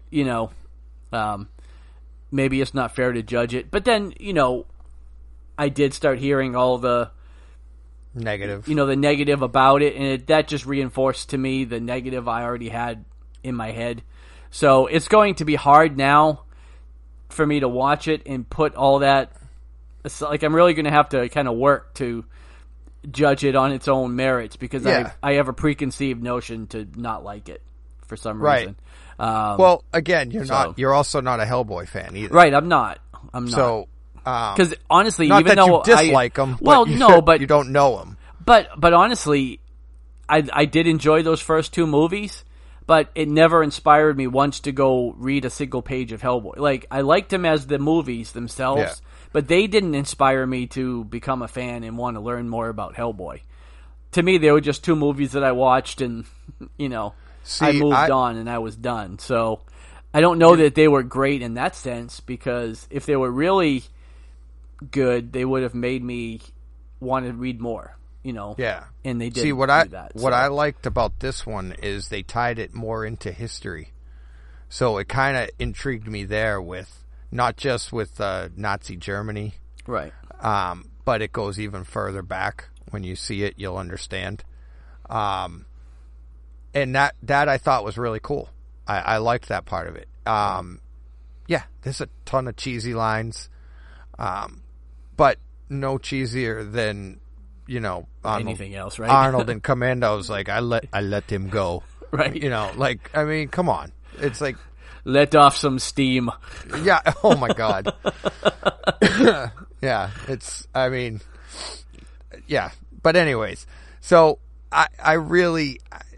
maybe it's not fair to judge it. But then, I did start hearing all the negative, the negative about it, and that just reinforced to me the negative I already had in my head. So it's going to be hard now for me to watch it and put all that. Like, I'm really going to have to kind of work to judge it on its own merits, because I have a preconceived notion to not like it for some reason. Well, again, you're also not a Hellboy fan either. Right, I'm not. So, because honestly, not even that though you dislike them, well, no, but you don't know them. But honestly, I did enjoy those first two movies, but it never inspired me once to go read a single page of Hellboy. Like, I liked them as the movies themselves, but they didn't inspire me to become a fan and want to learn more about Hellboy. To me, they were just two movies that I watched, and I moved on and I was done. So I don't know that they were great in that sense, because if they were really good, they would have made me want to read more. And they did. See, what I liked about this one is they tied it more into history, so it kind of intrigued me there, with not just with Nazi Germany, right? But it goes even further back. When you see it, you'll understand. And that I thought was really cool. I liked that part of it. There's a ton of cheesy lines, but no cheesier than anything else, right? Arnold in Commandos, like I let him go, right? I mean, come on, it's like let off some steam. Yeah. Oh my God. Yeah. It's. I mean. Yeah. But anyways, so I really,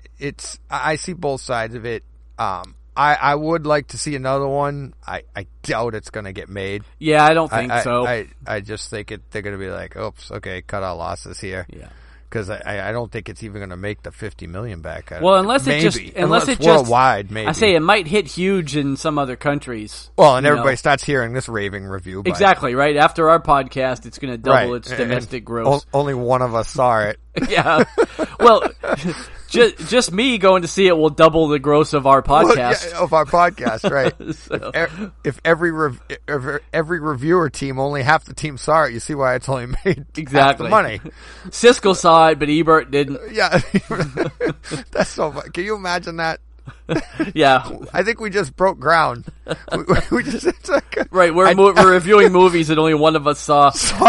I see both sides of it. I would like to see another one. I doubt it's going to get made. Yeah, I don't think so. I just think they're going to be like, oops, okay, cut our losses here. Yeah. Because I don't think it's even going to make the $50 million back. Well, unless it's worldwide, maybe. I say it might hit huge in some other countries. Well, and everybody starts hearing this raving review. Exactly, right? After our podcast, it's going to double its domestic gross. Only one of us saw it. Yeah. Well, just me going to see it will double the gross of our podcast. Of our podcast, right? So. If every reviewer team, only half the team saw it, you see why it's only made half the money. Siskel saw it, but Ebert didn't. Yeah. That's so funny. Can you imagine that? Yeah. I think we just broke ground. We just, it's like right, we're reviewing movies that only one of us saw. Saw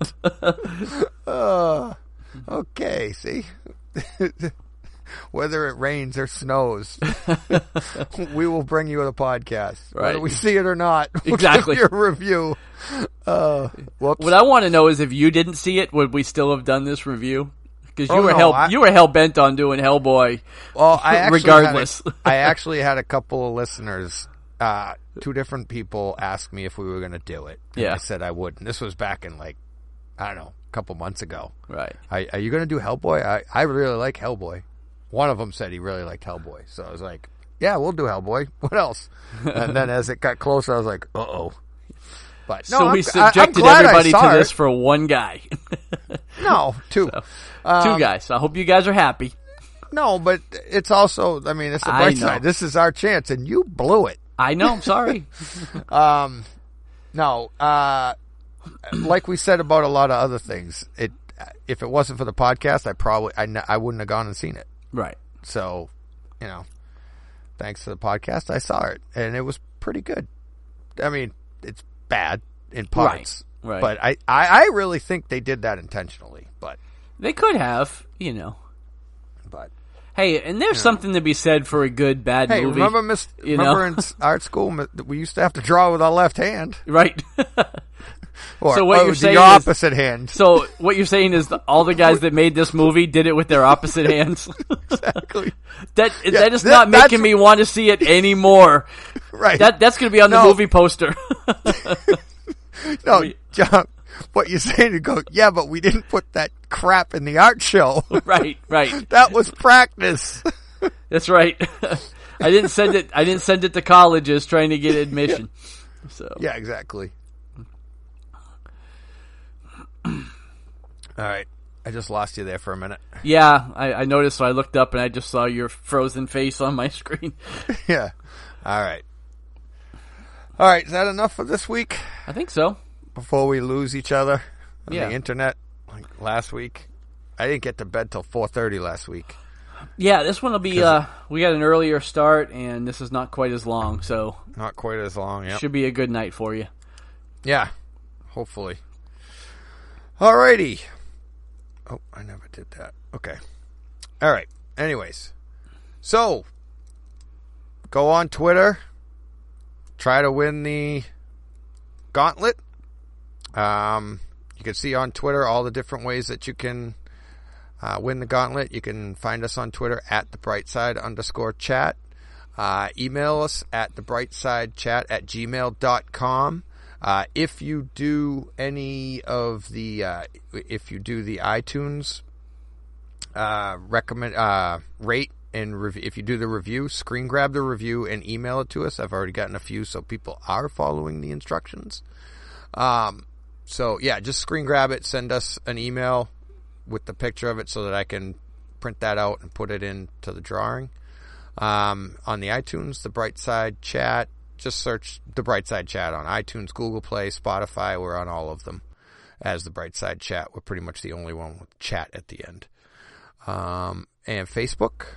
it. Okay, see? Whether it rains or snows, we will bring you the podcast. Right. Whether we see it or not. Exactly. We'll give you a review. Whoops. What I want to know is, if you didn't see it, would we still have done this review? Because you were hell bent on doing Hellboy. Well, regardless. I actually had a couple of listeners, 2 different people, ask me if we were going to do it. And I said I would. And this was back in, like, I don't know, a couple months ago. Right. Are you going to do Hellboy? I really like Hellboy. One of them said he really liked Hellboy. So I was like, yeah, we'll do Hellboy. What else? And then as it got closer, I was like, uh-oh. But no, so we subjected everybody to this for one guy. No, 2. So, 2 guys. I hope you guys are happy. No, but it's also, I mean, it's the bright side. This is our chance, and you blew it. I know. I'm sorry. No, like we said about a lot of other things, if it wasn't for the podcast, I wouldn't have gone and seen it. Right. So, thanks to the podcast, I saw it, and it was pretty good. I mean, it's bad in parts, Right. But I really think they did that intentionally. But they could have, But hey, and there's something to be said for a good bad hey, movie. remember in art school we used to have to draw with our left hand, right? or so what you're saying your opposite hand. So what you're saying is all the guys that made this movie did it with their opposite hands. Exactly. That is not making me want to see it anymore. Right. That's going to be on the movie poster. No, John, what you're saying is yeah, but we didn't put that crap in the art show. Right. That was practice. That's right. I didn't send it to colleges trying to get admission. Yeah. So Yeah, exactly. All right. I just lost you there for a minute. Yeah, I noticed, so I looked up and I just saw your frozen face on my screen. Yeah. All right. All right. Is that enough for this week? I think so. Before we lose each other on Yeah. the internet like last week. I didn't get to bed till 4:30 last week. Yeah, this one will be, we got an earlier start and this is not quite as long, so. Not quite as long, yeah. Should be a good night for you. Yeah. Hopefully. All righty. Oh, I never did that. Okay. All right. Anyways. So, go on Twitter. Try to win the gauntlet. You can see on Twitter all the different ways that you can win the gauntlet. You can find us on Twitter at thebrightside_chat. Email us at thebrightsidechat@gmail.com. If you do any of the, if you do the iTunes, rate and review, if you do the review, screen grab the review and email it to us. I've already gotten a few, so people are following the instructions. So yeah, just screen grab it, send us an email with the picture of it so that I can print that out and put it into the drawing. On the iTunes, The Brightside Chat, just search The Brightside Chat on iTunes, Google Play, Spotify. We're on all of them as The Brightside Chat. We're pretty much the only one with chat at the end. And Facebook?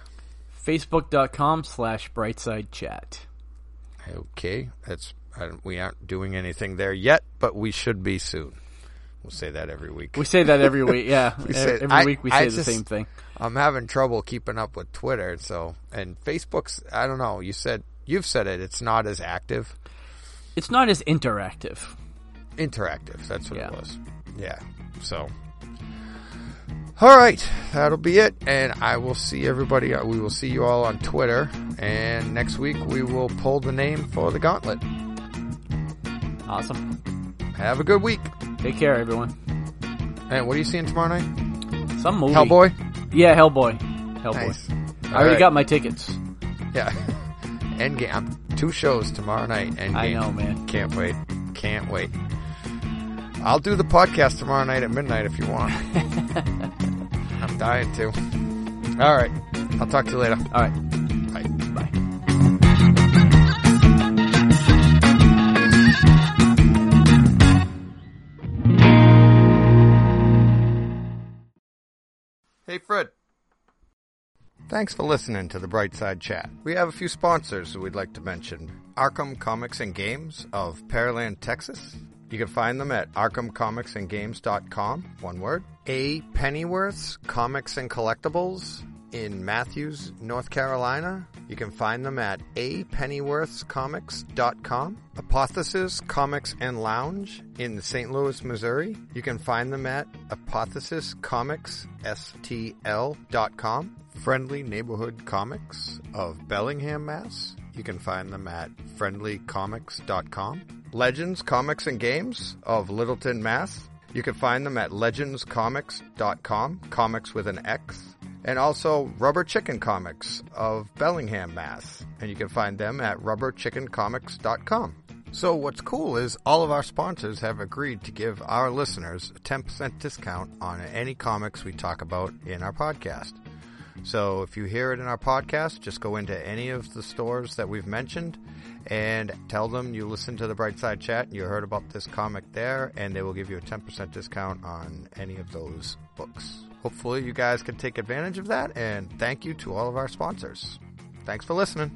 Facebook.com/brightsidechat. Okay, we aren't doing anything there yet, but we should be soon. We'll say that every week. We say that every week, yeah. Every week we say the same thing. I'm having trouble keeping up with Twitter, and Facebook's, I don't know, you've said it, it's not as active. It's not as interactive. Interactive, that's what it was. Yeah, so. All right, that'll be it, and I will see everybody, we will see you all on Twitter, and next week we will pull the name for the gauntlet. Awesome. Have a good week. Take care, everyone. And what are you seeing tomorrow night? Some movie. Hellboy? Yeah, Hellboy. Nice. I already got my tickets. Yeah. Endgame. 2 shows tomorrow night. Endgame. I know, man. Can't wait. I'll do the podcast tomorrow night at midnight if you want. I'm dying to. All right. I'll talk to you later. All right. Bye. Bye. Hey, Fred. Thanks for listening to the Brightside Chat. We have a few sponsors who we'd like to mention. Arkham Comics and Games of Pearland, Texas. You can find them at arkhamcomicsandgames.com, one word. A. Pennyworth's Comics and Collectibles in Matthews, North Carolina. You can find them at apennyworthscomics.com. Apothesis Comics and Lounge in St. Louis, Missouri. You can find them at apothesiscomicsstl.com. Friendly Neighborhood Comics of Bellingham, Mass. You can find them at friendlycomics.com. Legends Comics and Games of Littleton, Mass. You can find them at legendscomics.com, comics with an X. And also Rubber Chicken Comics of Bellingham, Mass. And you can find them at rubberchickencomics.com. So what's cool is all of our sponsors have agreed to give our listeners a 10% discount on any comics we talk about in our podcast. So if you hear it in our podcast, just go into any of the stores that we've mentioned and tell them you listened to the Brightside Chat and you heard about this comic there, and they will give you a 10% discount on any of those books. Hopefully you guys can take advantage of that, and thank you to all of our sponsors. Thanks for listening.